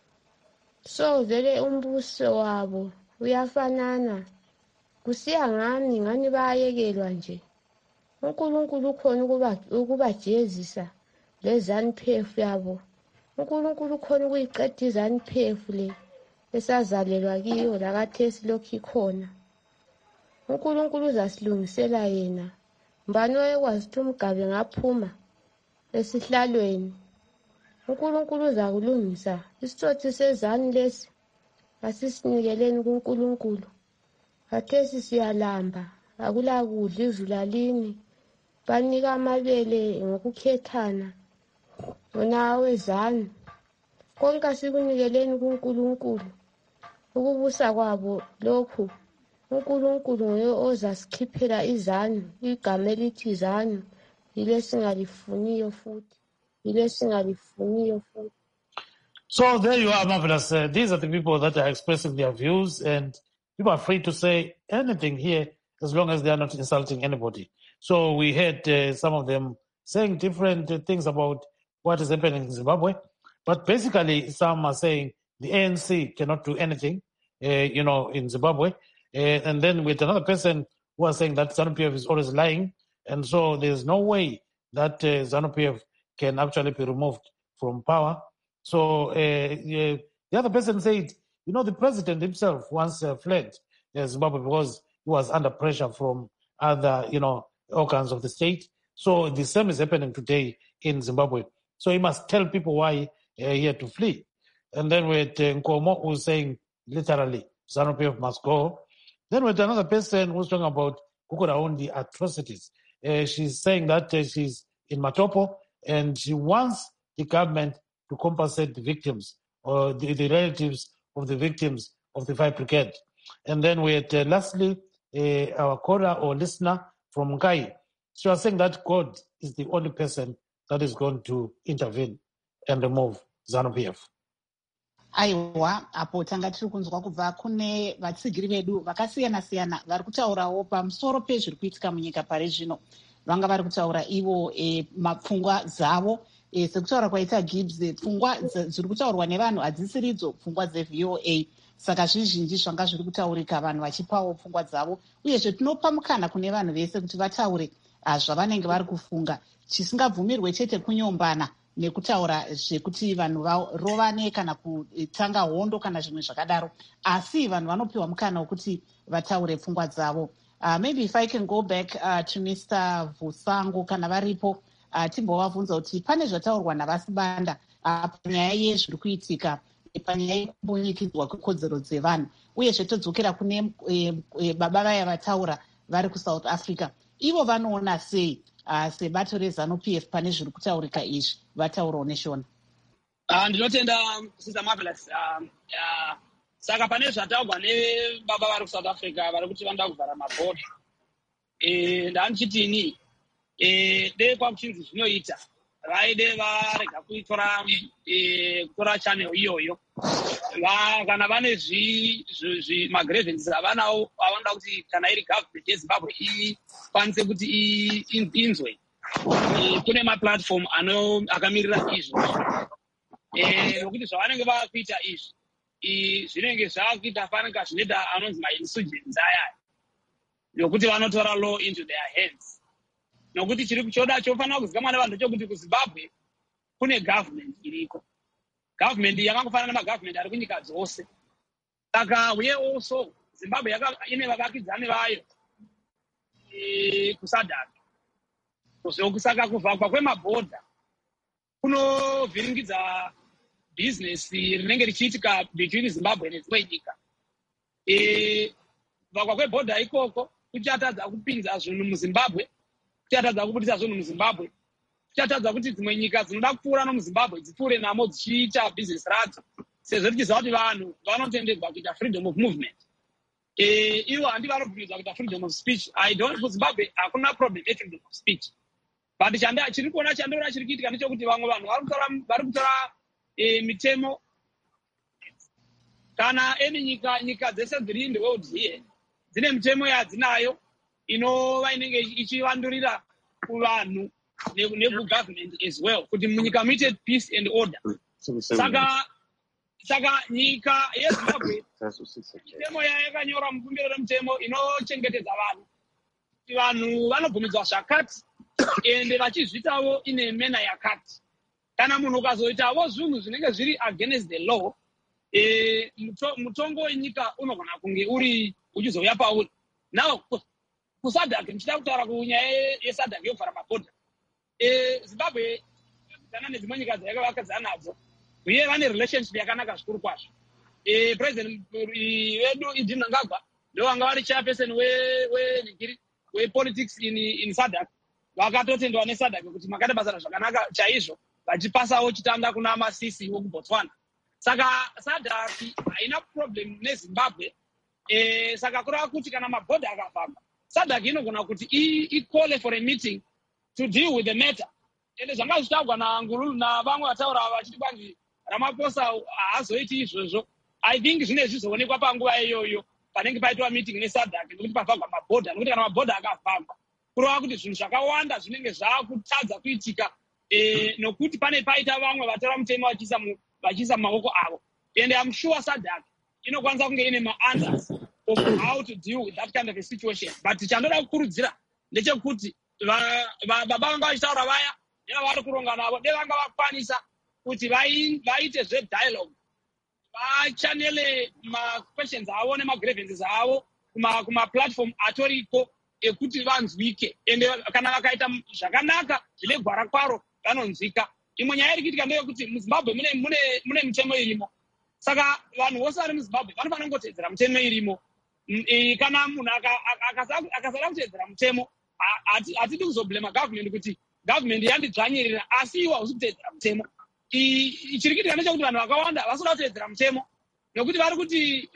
So vele umbuso wabo uyafanana. Kusiya ngani ngani bayekelwa nje. uNkulunkulu ukhona ukuba ukubajezisa leZANU-P F yabo. uNkulunkulu ukhona ukuyiqeda iZANU-P F le esazalelwa kiyo lakathesi lokhu ikhona. uNkulunkulu uzasilungisela yena. Mbani oyekwazi ukuthi uMgabe ngaphuma esihlalweni. uNkulunkulu uzakulungisa. Isithothi seZANU lesi asisinikeleni kuNkulunkulu. Khathesi siyalamba akula kudla izulu alini. Banika amabele ngokukhethana. Wona weZANU konke asikunikeleni kuNkulunkulu. Ukubusa kwabo lokhu uNkulunkulu nguye ozasikhiphela iZANU. Igama elithi ZANU yile singalifuniyo futhi. Yile singalifuniyo futhi. So there you are, Marvelous. Uh, these are the people that are expressing their views, and people are free to say anything here as long as they are not insulting anybody. So we heard uh, some of them saying different uh, things about what is happening in Zimbabwe. But basically, some are saying the A N C cannot do anything, uh, you know, in Zimbabwe. Uh, and then with another person who was saying that ZANU-P F is always lying. And so there's no way that uh, ZANU-P F can actually be removed from power. So uh, uh, the other person said, you know, the president himself once uh, fled uh, Zimbabwe because he was under pressure from other, you know, organs of the state. So the same is happening today in Zimbabwe. So he must tell people why uh, he had to flee. And then with uh, Nkomo who's saying literally ZANU-P F must go. Then with another person who's talking about Kukuraundi atrocities. Uh, she's saying that uh, she's in Matopo and she wants the government to compensate the victims or the, the relatives of the victims of the Fire Brigade. And then we had uh, lastly uh, our caller or listener from Nkai. She was saying that God is the only person that is going to intervene and remove ZANU-P F. Aiwa, apo tanga tiri kunzwa kubva kune vatsigiri vedu vakasiyana siyana vari kutaurawo pamusoro pezviri kuitika munyika pari zvino. Vanga vari kutaura ivo e, mapfungwa dzavo e, sekutaura kwaita Gibbs, pfungwa dziri kutaurwa nevanhu hadzisiridzo pfungwa dze-V O A. Saka zvizhinji zvanga zviri kutaurika vanhu vachipawo pfungwa dzavo. Uyezve tinopa mukana kune vanhu vese kuti vataure zvavanenge vari kufunga. Chisingabvumirwe chete kunyombana nekutaura zvekuti vanhu varovane kana kutanga hondo kana zvimwe zvakadaro. Asi vanhu vanopiwa mukana wekuti vataure pfungwa dzavo. Uh, maybe if I can go back uh, to Mister Vusango kana varipo uh, timbovabvunza kuti pane zvataurwa navasibanda uh, panyaya yezviri kuitika panyaya yekubunyikidzwa kwekodzero dzevanhu uyezve todzokera kune e, e, baba vaya vataura vari kuSouth Africa. Ivo vanoona sei uh, sebato reZANU-P F pane zviri kutaurika izvi vataurawo neshona? Uh, ndinotenda Sister Marvelous. Uh, uh, Saka pane zvataurwa nebaba vari kuSouth Africa vari kuti vanoda kuvhara mabhodha. E, ndanichitini e, de kwakuchinzi zvinoita vaide varega kuitora e, kutora channel iyoyo va, kana vane magrievances avanawo avanoda kuti kana iri government yeZimbabwe ikwanise kuti inzwe. E, kune maplatform ano akamirira izvi e, nokuti zvavanenge vakuita izvi zvinenge zvakuita fanika zvinoita anonzi ma-insurgents aya nokuti vanotora law into their hands. Nokuti chiri kuchoda chofanira kuzikamwa nevanhu chokuti kuZimbabwe kune government iriko. Government yakangofanana namagovernment ari kunyika dzose. Saka we also Zimbabwe ine vavakidzani vayo kusadhaka. Kusaka kuvhakwa kwemabhodha kunovhiringidza business rinenge richiitika between Zimbabwe nedzimwe nyika. E, vakwa kwebhodha ikoko kuchatadza kupinza zvinhu muZimbabwe, kuchatadza kubudisa zvinhu muZimbabwe, kuchatadza kuti dzimwe nyika dzinoda kupfuura nomuZimbabwe dzipfuure namo dzichiita bhizinesi radzo, sezvo tichiziva kuti vanhu vanotenderwa kuita freedom of movement. Eh, ivo handi vanobvumidzwa kuita freedom of speech. I don't muZimbabwe hakuna problem ye-freedom of speech. But chanda chiri kuona chandoona chiri kuitika ndechekuti vamwe vanhu vari kutora vari kutora eh, mitemo kana eni nyika nyika dzese dziri in the world here dzine mitemo yadzinayo inova inenge ichivandurira kuvanhu nekugovernment as well kuti munyika muite peace and order. Saka saka nyika yeZimbabwe mitemo yayo yakanyora mukumbiro remutemo inochengetedza vanhu kuti vanhu vanobvumidzwa zvakati ende vachizviitawo ine mena yakati. Kana munhu ukazoitawo zvinhu zvinenge zviri against the law, eh, mutongo wenyika unogona kunge uri uchizouya pauri. Now kusadhaki ndichida kutaura kunyaya yesadhaki yovhara mabhodha. Eh, Zimbabwe kana nedzimwe nyika dzayakavakadzana nadzo uye vane relationship yakanaka zvikuru kwazvo. Eh, president wedu Idi Mnangagwa ndo vanga vari chairperson we we we politics in in SADC. Vakatotendwa nesadhaki kuti makaita basa zvakanaka chaizvo vachipasawo chitanda kuna masisi wokuBotswana. Saka sadhaki haina problem neZimbabwe. Eh, saka kurava kuti kana mabhodha akavhagwa sadhaki inogona kuti i call for a meeting to deal with the matter. Ende zvanga zvichitaurwa naNgululu navamwe vataura vachiti kwanzi Ramaphosa haazoiti izvozvo. I think zvine zvizoonekwa panguva iyoyo panenge paitwa meeting nesadhaki nekuti pavhagwa mabhodha, nekuti kana mabhodha akavhagwa kurova kuti zvinhu zvakawanda zvinenge zvakutadza kuitika, eh, nokuti pane paita vamwe vatora mutemo vachiisa vachiisa mumaoko avo. And I'm sure sadhaki inokwanisa kunge ine ma-answers of how to deal with that kind of a situation. But chandoda kukurudzira ndechekuti baba vanga vachitaura vaya nevavari kuronga navo devanga vakwanisa kuti vaite zve-dialogue, vachanele ma-questions avo nema-grievances avo kuma-platform atoriko ekuti vanzwike. Ende kana vakaita zvakanaka zvine gwara kwaro vanonzwika. Imwe nyaya iri kuitika ndeyekuti muZimbabwe mune mune mune mitemo irimo. Saka vanhu vose vari muZimbabwe vanofanira kungotedzera mitemo irimo. Kana munhu akasada kutedzera mutemo hatidi kuzoblema government kuti government yandidzvanyirira asi iwo hausi kutedzera mutemo. Chiri kuitika ndechekuti vanhu vakawanda vasoda kutedzera mutemo nokuti vari kuti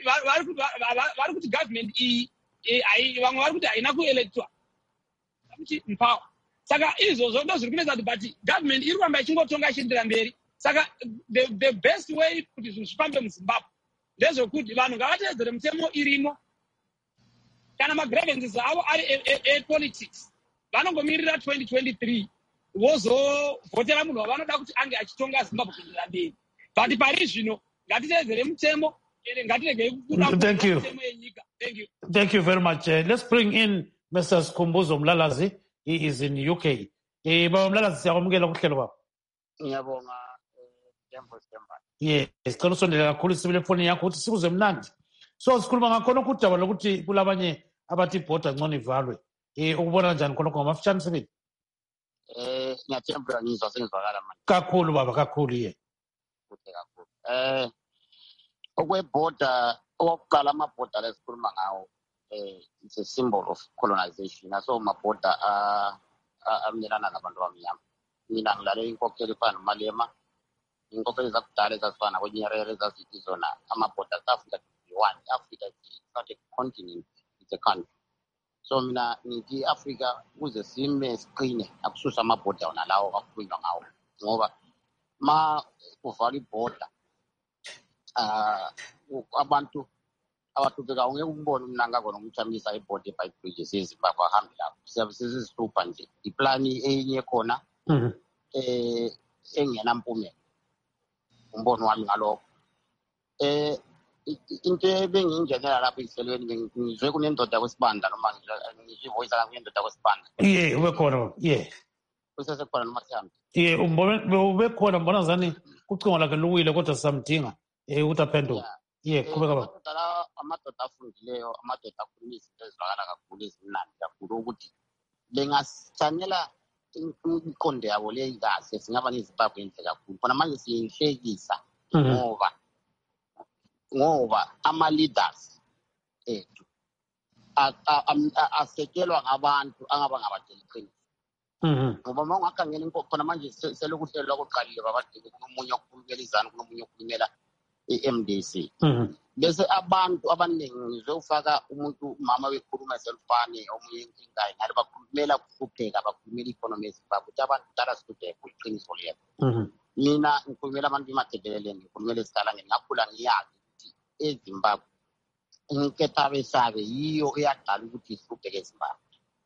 vari kuti government iyi vamwe vari kuti haina kuelectwa kuti mpower. Saka izvozvo ndo zviri kunetsa kuti but government iri kuramba ichingotonga ichiendera mberi. Saka the, the best way kuti zvinhu zvifambe muZimbabwe ndezvekuti vanhu ngavatedzere mitemo irimo. Kana ma-grievances avo ari e-politics vanongomirira twenty twenty-three vozovhotera munhu wavanoda kuti ange achitonga Zimbabwe kuendera mberi. But pari zvino ngatitedzere mitemo ende ngatiregei kukuda mitemo yenyika. Thank you. Thank you very much. Uh, let's bring in Mister Skhumbuzo Mlalazi. He is in U K. Eh, Baba Mlalazi siyakwamukela kuhlelo baba. Ngiyabonga Tembo Stemba. Yes, sicela usondele kakhulu sibile phone yakho ukuthi sikuze mnandi. So sikhuluma ngakhona ukudaba lokuthi kulabanye abathi ibhoda ngcono ivalwe. Eh, ukubona kanjani khona ngamafitshane sibili? Eh, ngiyathemba ngizwa sengizwakala manje. Kakhulu baba, kakhulu ye. Kuhle kakhulu. Eh, okwebhoda okokuqala amabhoda lesikhuluma ngawo eh it's a symbol of colonization. Naso amabhoda amelana nabantu abamnyama. Mina ngilale inkokheli efana noMalema, inkokheli zakudala ezazifana kwenyerere ezazithi zona amabhoda Africa one. Africa is not a continent, it's a country. So mina ngithi Africa kuze sime siqine akususa amabhoda wona lawo akukhulunywa ngawo ngoba ma kuvala ibhoda ah abantu abathubeka ungeke umbone uMnangagwa nomthamisa ibhoda by bridges eZimbabwe ahambe lapho siyabe sizisipha nje iplani enye khona eh engena mpumela umbono wami ngalokho. Eh into ebengiyingenela lapho iselweni ngizwe kunendoda kwesibanda noma ngisho voice la kunendoda kwesibanda. Yeah, ube khona. Yeah. Kusesekhona noma sihambe. Yeah, umbone ube khona mbona zani kucingo lakhe luwile kodwa samdinga eh utaphenduka. Yeah, qhubeka baba. Amadoda amadoda afundileyo, amadoda akhuluma izinto ezivakala kakhulu ezimnandi kakhulu ukuthi bengasichanela imqondo yabo le kahle singaba neZimbabwe enhle kakhulu. Khona manje siyihlekisa ngoba ngoba ama leaders ethu asekelwa ngabantu angaba ngabatshela iqiniso. Ngoba uma ungakhangela khona manje selokuhlelwa koqalile babadinga kunomunye okhulumela izanu kunomunye okhulumela i-M D C. Bese abantu abaningi ngizofaka umuntu umama wekhuluma eselfane omunye inkinga ngale bakhulumela kuhlupheka bakhulumela i-economy eZimbabwe ukuthi abantu kudala sikude kuyiqiniso leyo. Mina ngikhulumela abantu eMatabeleland ngikhulumela esikalangeni ngakhula ngiyazi ukuthi eZimbabwe inketha besabe yiyo eyadala ukuthi ihlupheke eZimbabwe.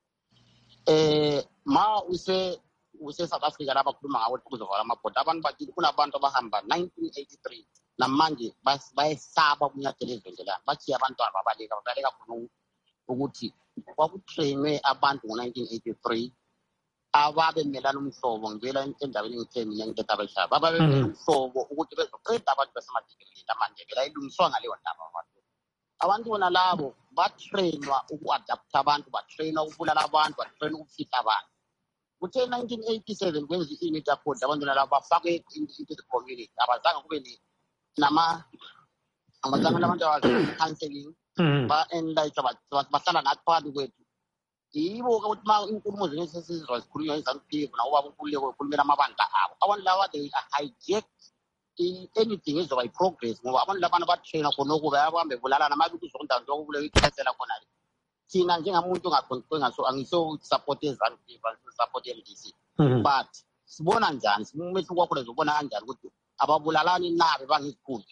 Eh ma use use South Africa laba khuluma ngawo ukuzovala amabhoda abantu bathi kunabantu abahamba nineteen eighty-three namanje bayesaba ukunyathela ezindlela bathi abantu ababaleka babaleka khona ukuthi kwakutrainwe abantu ngo-nineteen eighty-three ababe melana umhlobo ngivela endaweni ngithe mina ngikhetha abashaba babe umhlobo ukuthi bezoqeda abantu basemadikeleni amanje vela ilungiswa ngaleyo ndaba abantu abantu bona labo batrainwa uku-adapta abantu batrainwa ukubulala abantu batrainwa ukufita abantu kuthe nineteen eighty-seven kwenza i-unit accord abantu nalabo bafake into the community abazange kube nama abazange labantu abazi-counseling ba-enlight bahlala nathi phakathi kwethu yibo-ke ukuthi ma inkulumo zenu sesizizwa zikhulunywa i-ZANU-P F nawubaba uNkululeko ekhulumela amabandla abo abantu laba they hijack anything ezoba i-progress ngoba abantu labana batraina khonoko bayabahambe bulalana mabe kuzondawo zokubule ikhasela khona thina njengamuntu ongakhonqengaso angiso-support eZANU-P F angiso-support i-M D C but sibona njani umehluko wakho lezobona kanjani ukuthi ababulalani nabe bangizikhulu.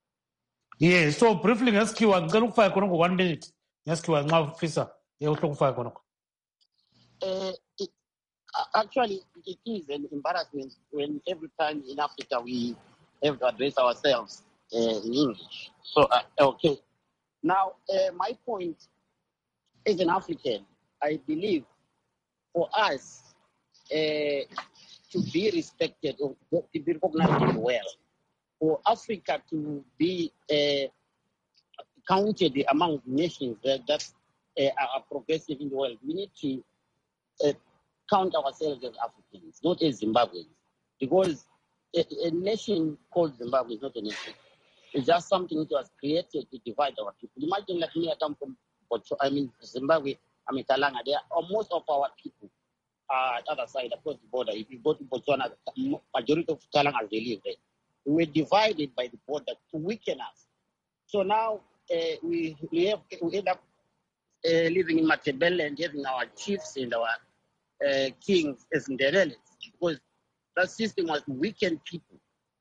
Yes, so briefly ngesikhiwa ngicela ukufaka khona ngo-one minute ngesikhiwa nxa ufisa yehlohla ukufaka khonokho. Uh, it, actually, it is an embarrassment when every time in Africa we have to address ourselves uh, in English. So, uh, okay. Now, uh, my point as an African, I believe for us uh, to be respected or to be recognized well, for Africa to be uh, counted among nations uh, that uh, are progressive in the world, we need to uh, count ourselves as Africans, not as Zimbabweans. Because a, a nation called Zimbabwe is not a nation. It's just something that was created to divide our people. Imagine like me, I come from, I mean, Zimbabwe, I'm in Talanga. There are most of our people are at the other side, across the border. If you go to Botswana, majority of Talangas, they live there. We were divided by the border to weaken us. So now uh, we, we, have, we end up uh, living in Matabeleland and having our chiefs and our uh, kings as Ndereles, because that system was to weaken people.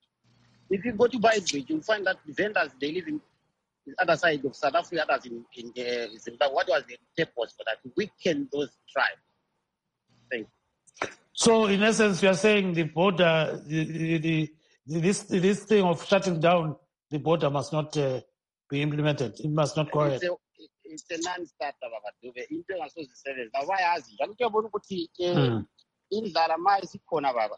If you go to Beitbridge, you'll find that the vendors, they live in the other side of South Africa, others in, in uh, Zimbabwe. What was the purpose for that? To weaken those tribes. Thank you. So, in essence, you are saying the border, the, the, the, this this thing of shutting down the border must not uh, be implemented. It must not go ahead. It's a, it's a non-starter, Baba. Into associated service. Now, why ask you? I'm going to say, in Zarama, is it corner, Baba?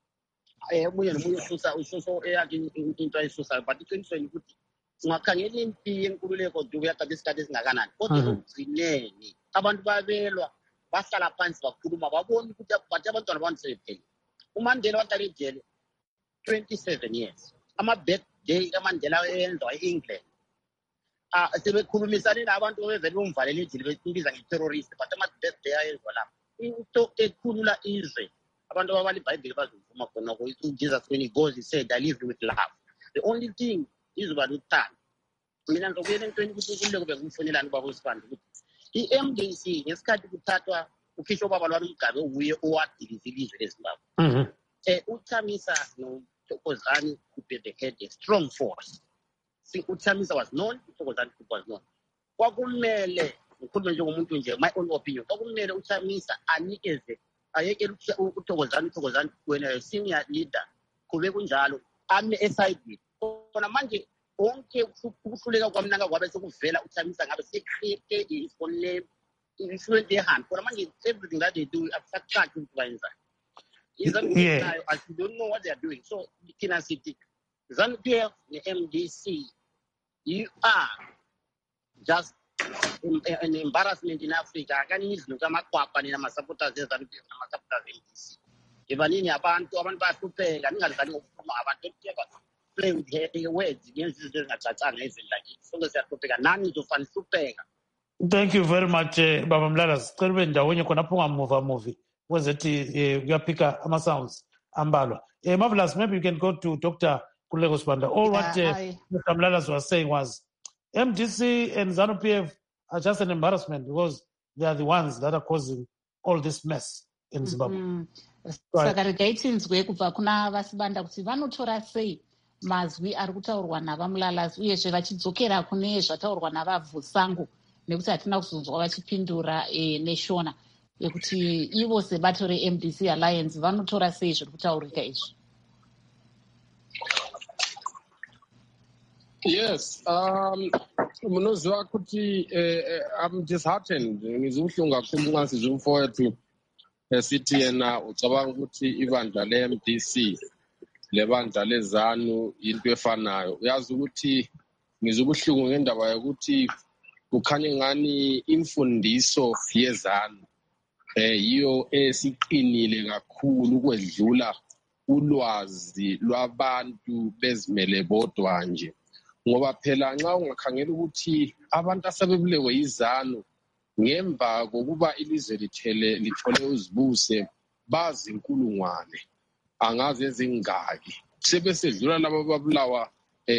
I am going to say, so air into society, but you can say, ungakhangela impi yenkululeko duya kade isikhathi esingakanani kodwa lokugcineni abantu babelwa bahlala phansi bakhuluma babona ukuthi bathi abantwana abantu sebephele. uMandela wahlala ejele twenty-seven years. Ama-birthday kaMandela eyenzwa e-England ah sebekhulumisane nabantu bevele bomvalela ejele bebiza nge-terrorist but ama-birthday ayenzwa lapho into ekhulula izwe. Abantu ababala iBhayibheli bazovuma khona ukuthi Jesus when he goes he said I live with love. The only thing is about uthando. Mina ngizokuyela entweni ukuthi ukululeko bengumfonelani baba uSibanda ukuthi i-M D C ngesikhathi kuthathwa ukhishwa ubaba lwami uMgabe uye owadiliza ilizwe leZimbabwe. Mhm. Eh uChamisa noThokozani could the head a strong force. See uChamisa was known, uThokozani was known. Kwakumele ukhulume njengomuntu nje my own opinion. Kwakumele uChamisa anikeze ayeke uThokozani uThokozani wena senior leader kube kunjalo ame eside. Kona manje onke ukuhluleka kwamnanga kwabe sekuvela uChamisa ngabe secreate his own name influence ehand. Kona manje everything that they do affect influencer. Yeah. I don't know what they are doing. So Kina City, ZANU-P F, the M D C, you are just an embarrassment in Africa. I can't use no Kamakwapa ni nama supporters ZANU-P F nama supporters M D C. Ivanini abantu abantu basuphe kaninga ngani ukufuma abantu play with the words against this ngacathanga ezini like so ngesiyaqhubeka nani uzofana supeka Thank you very much, uh, Baba Mlalas. Clearly, ndawenye kuna punga move movie. Was it kuyapika ama sounds ambalwa. Uh, Marvelous, maybe you can go to Doctor Kulego Spanda. All Yeah, what uh, I- Mister Mlalas was saying was M D C and ZANU P F are just an embarrassment because they are the ones that are causing all this mess in Zimbabwe. Mhm. Right. Saka regai tinzwe kubva kuna vasibanda kuti vanotora sei mazwi ari kutaurwa navamulalazi uyezve vachidzokera kune zvataurwa navabvusangu nekuti hatina kuzonzwa vachipindura e, neshona yekuti ivo sebato re-M D C Alliance vanotora sei zviri kutaurika izvi. Yes, um, munoziva kuti uh, I'm disheartened. Ngizubuhlungu kakhulu nxa sizwa umfowethu esithi yena ucabanga ukuthi ibandla le-M D C lebandla lezanu into efanayo. Uyazi ukuthi ngizubuhlungu ngendaba yokuthi kukhanye ngani imfundiso yezanu eh yiyo esiqinile kakhulu ukwedlula ulwazi lwabantu bezimele bodwa nje. Ngoba phela nxa ungakhangela ukuthi abantu asebebulewe yizanu ngemva kokuba ilizwe lithele lithole uzibuse bazi inkulungwane angaze ezingaki sebesedlula labo babulawa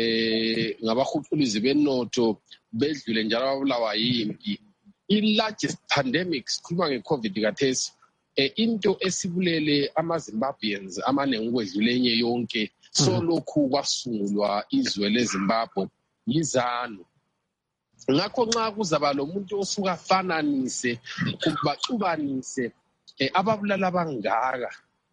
eh ngabahuqulizi benotho bedlule njalo babulawa yimpi. I-largest pandemic sikhuluma nge-COVID kathesi eh into esibulele ama-Zimbabweans amanengi ukwedlula enye yonke so lokhu kwasungulwa izwe leZimbabwe yizanu. Ngakho nxa kuzaba lo muntu osuka fananise kubaxubanise eh, ababulala abangaka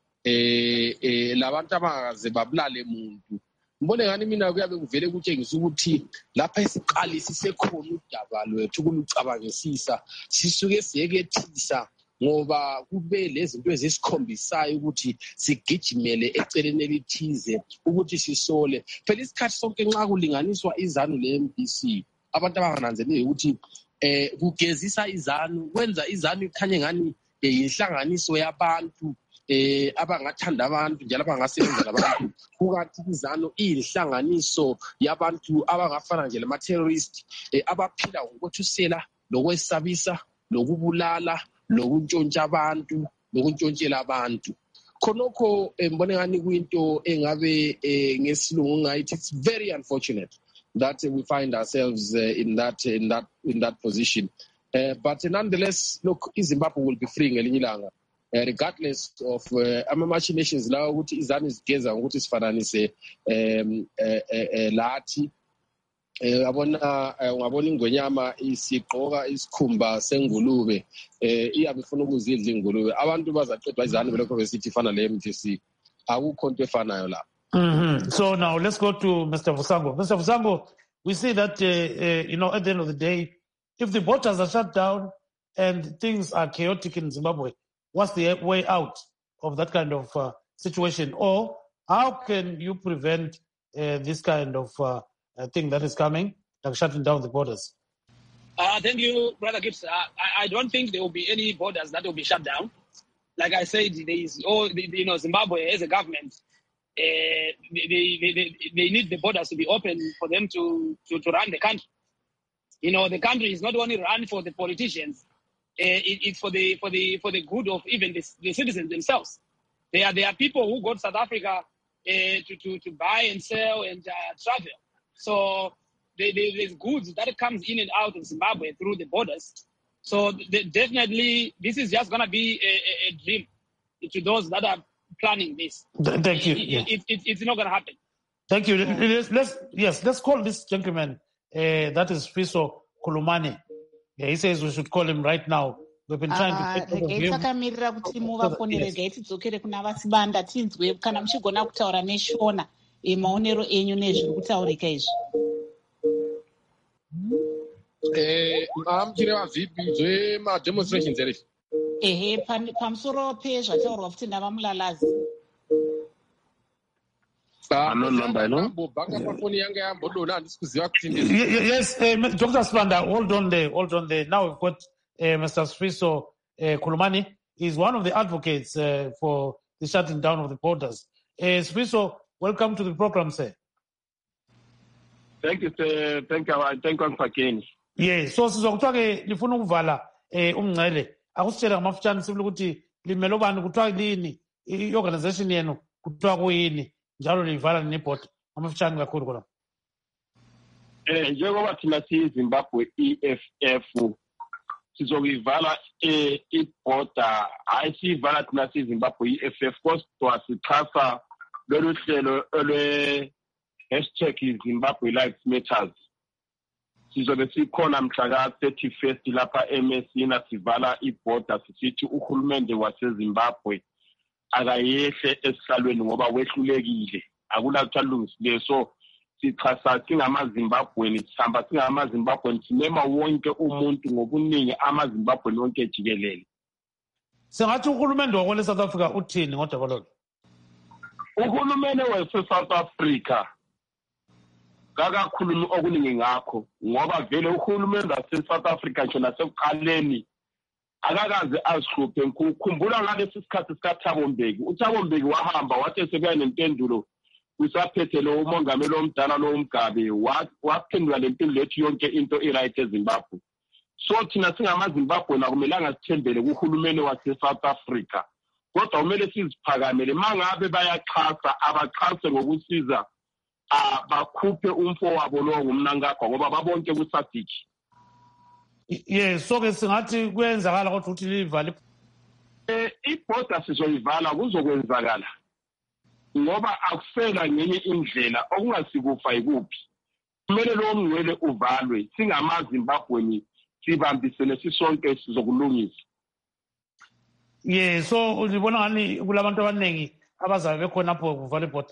eh, eh labantu abangakaze babulale muntu, ngibone ngani mina kuyabe kuvele kutshengisa ukuthi lapha isiqalisi sekhona udaba lwethu kulucabangisisa sisuke siyekethisa ngoba kube lezinto ezisikhombisa ukuthi sigijimele eceleni elithize ukuthi sisole. Phela isikhathi sonke nxa kulinganiswa izanu le-M D C abantu abangananzeleli ukuthi eh kugezisa izanu kwenza izanu ikhanye ngani yinhlanganiso yabantu eh abangathanda abantu njalo abangasebenza labantu, kukanti izanu iyinhlanganiso yabantu abangafana nje lama-terrorist eh, abaphila ngokwethusela lokwesabisa lokubulala lokuntshontsha abantu lokuntshontshela abantu. Khonokho ngibone ngani kuyinto engabe ngesilungu ngayithi it's very unfortunate that we find ourselves uh, in that in that in that position. Uh, but nonetheless, look, Zimbabwe will be free ngelinye ilanga. Uh, regardless of uh, ama machinations lawo ukuthi izanu zigeza ukuthi sifananise um uh, uh, lathi eh yabona ungabona ingwenyama isigqoka isikhumba sengulube eh iyabe ifuna ukuzidla ingulube, abantu bazaqedwa izanu belokho besithi fana le-M D C akukho into efanayo la. Mm-hmm. So now let's go to Mister Vusango. Mister Vusango, we see that, uh, uh, you know, at the end of the day, if the borders are shut down and things are chaotic in Zimbabwe, what's the way out of that kind of uh, situation? Or how can you prevent uh, this kind of uh, uh, thing that is coming, like shutting down the borders? Uh, thank you, Brother Gibbs. Uh, I, I don't think there will be any borders that will be shut down. Like I said, there is, oh, you know, Zimbabwe as a government, Uh, they, they, they, they need the borders to be open for them to, to, to run the country. You know, the country is not only run for the politicians, uh, it, it's for the for the for the good of even the, the citizens themselves. There are there are people who go to South Africa uh, to, to to buy and sell and uh, travel. So they, they, there's goods that comes in and out of Zimbabwe through the borders. So they, definitely, this is just going to be a, a, a dream to those that are planning this. Thank you. It, Yeah. it, it, it's not going to happen. Thank you. Let's, let's yes, let's call this gentleman. Uh, that is Fiso Kulumane. Yeah, he says we should call him right now. We've been trying to get hold of regai him. takamirira kuti muvafoni regai tidzokere kuna vasibanda tinzwe kana muchigona kutaura neshona maonero enyu nezviri kutaurika izvi. Eh amchireva vipi zvema demonstrations ere? Ehe, pamusoro pezvataurwa futi navamulalazi. Yes, uh, Doctor Spanda, hold on there, hold on there. Now we've got uh, Mister Sfiso uh, Kulumani. He's one of the advocates uh, for the shutting down of the borders. Uh, Sfiso, welcome to the program, sir. Thank you, sir. Thank you. Thank you once again. Yes, so sizokuthiwa ke lifuna ukuvala eh umngcele. Akusitshela ngamafutshane sibili ukuthi limele ubani kuthiwa lini i-organization yenu kuthiwa kuyini njalo livala neboard amafutshane kakhulu khona. Eh njengoba thina siyiZimbabwe E F F sizokuyivala eh iborder ayisivala thina siyiZimbabwe E F F kodwa sichasa lolu hlelo olwe hashtag Zimbabwe Lives Matters. Sizobe sikhona mhla ka thirty-first lapha eMessina sivala iborder sisithi uhulumende waseZimbabwe akayehle esihlalweni ngoba wehlulekile akunaluthalungisileyo so sichasa singamaZimbabweni sihamba singamaZimbabweni sinema wonke umuntu ngobuningi amaZimbabweni wonke jikelele. Singathi uhulumende wakwele South Africa uthini ngodaba lolu? Uhulumende wase-South Africa kakakhulumi okuningi ngakho ngoba vele uhulumende wase-South Africa nje nasekuqaleni akakaze azihluphe. Ngikhumbula ngalesi sikhathi sikaThabo Mbeki, uThabo Mbeki wahamba wathi sekuya nempendulo usaphethe lo umongameli omdala lo uMgabe waphendula le mpilo lethu yonke into iright eZimbabwe. So thina singamaZimbabwe nakumelanga sithembele kuhulumeni wase-South Africa kodwa kumele siziphakamele mangabe bayaxhasa abaxhase ngokusiza bakhuphe umfo wabo lo ngumnankagwa ngoba babonke kuSADC. Yes, so ke singathi kuyenzakala kodwa uthi livale eh iborder sizoyivala kuzokwenzakala ngoba akusela ngenye indlela okungasikufa ikuphi. Kumele lo mngcwele uvalwe singamaZimbabweni sibambisene sisonke sizokulungisa. Yes, so ulibona ngani kulabantu abaningi abazabe bekhona lapho kuvala iborder?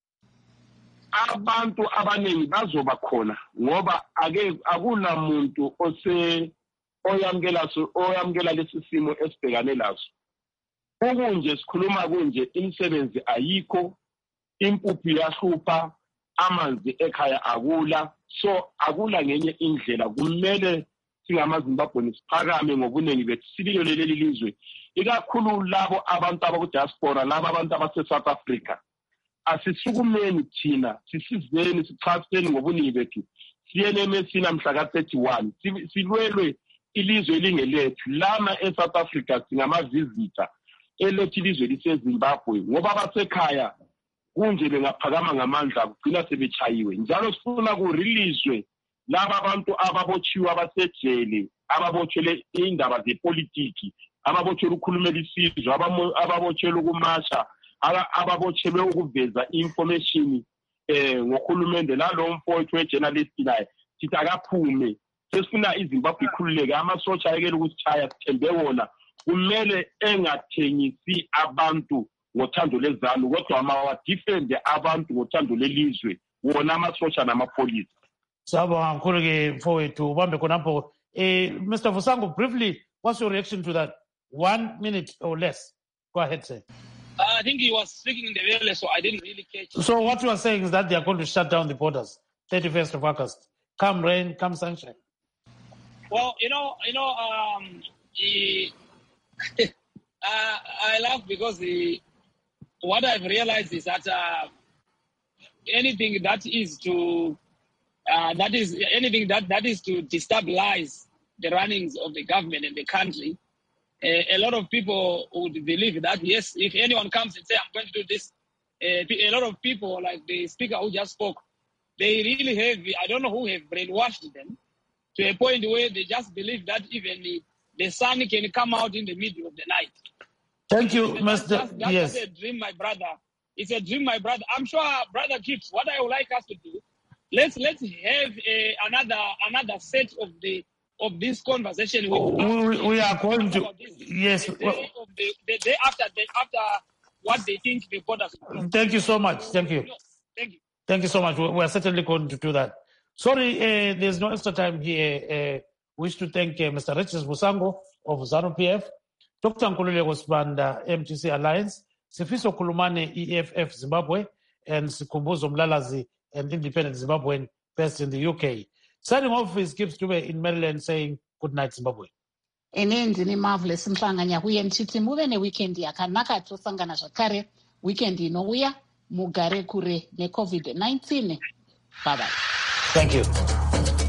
Abantu abaningi bazoba khona ngoba ake akunamuntu ose oyamkela oyamkela lesi simo esibhekane laso. Okunje sikhuluma kunje imisebenzi ayikho, impuphu yahlupha, amanzi ekhaya akula, so akula ngenye indlela kumele singamaZimbabweni siphakame ngobuningi bethu sililele leli lizwe ikakhulu labo abantu abakudiaspora labo abantu abase-South Africa. Asisukumeni thina sisizeni sichaseni ngobuningi bethu siyene eMessina mhla ka thirty-one silwelwe ilizwe elingelethu lana eSouth Africa singama-visitor elothi ilizwe liseZimbabwe ngoba abasekhaya kunje bengaphakama ngamandla kugcina sebechayiwe njalo sifuna kurelease laba abantu ababotshiwe abasejele ababotshele indaba zepolitiki ababotshele ukukhulumela isizwe ababotshele ukumasha ababotshelwe ukuveza information eh ngokhulumende lalo mfowethu wejournalist naye sithi akaphume sesifuna iZimbabwe ikhululeke amasotsha ayekela ukusichaya sithembe wona kumele engathengisi abantu ngothando lezanu kodwa amawa defend abantu ngothando lelizwe wona amasotsha namapolisi. Sawubonga kakhulu ke mfowethu ubambe khonapho. eh Mister Vusango, briefly, what's your reaction to that? One minute or less. Go ahead, sir. Uh, I think he was speaking in the earlier, so I didn't really catch it. So what you are saying is that they are going to shut down the borders thirty-first of August. Come rain, come sunshine. Well, you know, you know, um, he, uh, I laugh because the, what I've realized is that uh, anything that is to uh, that is anything that, that is to destabilize the runnings of the government and the country. Uh, a lot of people would believe that, yes, if anyone comes and say, I'm going to do this, uh, a lot of people, like the speaker who just spoke, they really have, I don't know who have brainwashed them to a point where they just believe that even the, the sun can come out in the middle of the night. Thank you, that's, Mister That's, that's yes. a dream, my brother. It's a dream, my brother. I'm sure, Brother Gibbs, what I would like us to do, let's let's have a, another another set of the of this conversation. With oh, we, we are going to yes. The day, Well, of the, the day after the, after what they think the borders. thank you so much. Thank you. No, thank you. Thank you so much. We we are certainly going to do that. Sorry, uh, there's no extra time here. Uh, wish to thank uh, Mister Richard Vusango of ZANU P F, Doctor Nkululeko Sibanda, M T C Alliance, Sifiso Kulumane, E F F Zimbabwe, and Sikhumbuzo Mlalazi, an independent Zimbabwean based in the U K. Signing off is Gibbs Dube in Maryland saying good night, Zimbabwe. Inenzi ni marvelous mhlanganya kuye nchiti muve neweekend yakanaka tosangana zvakare weekend inouya mugare kure necovid nineteen. Bye bye. Thank you.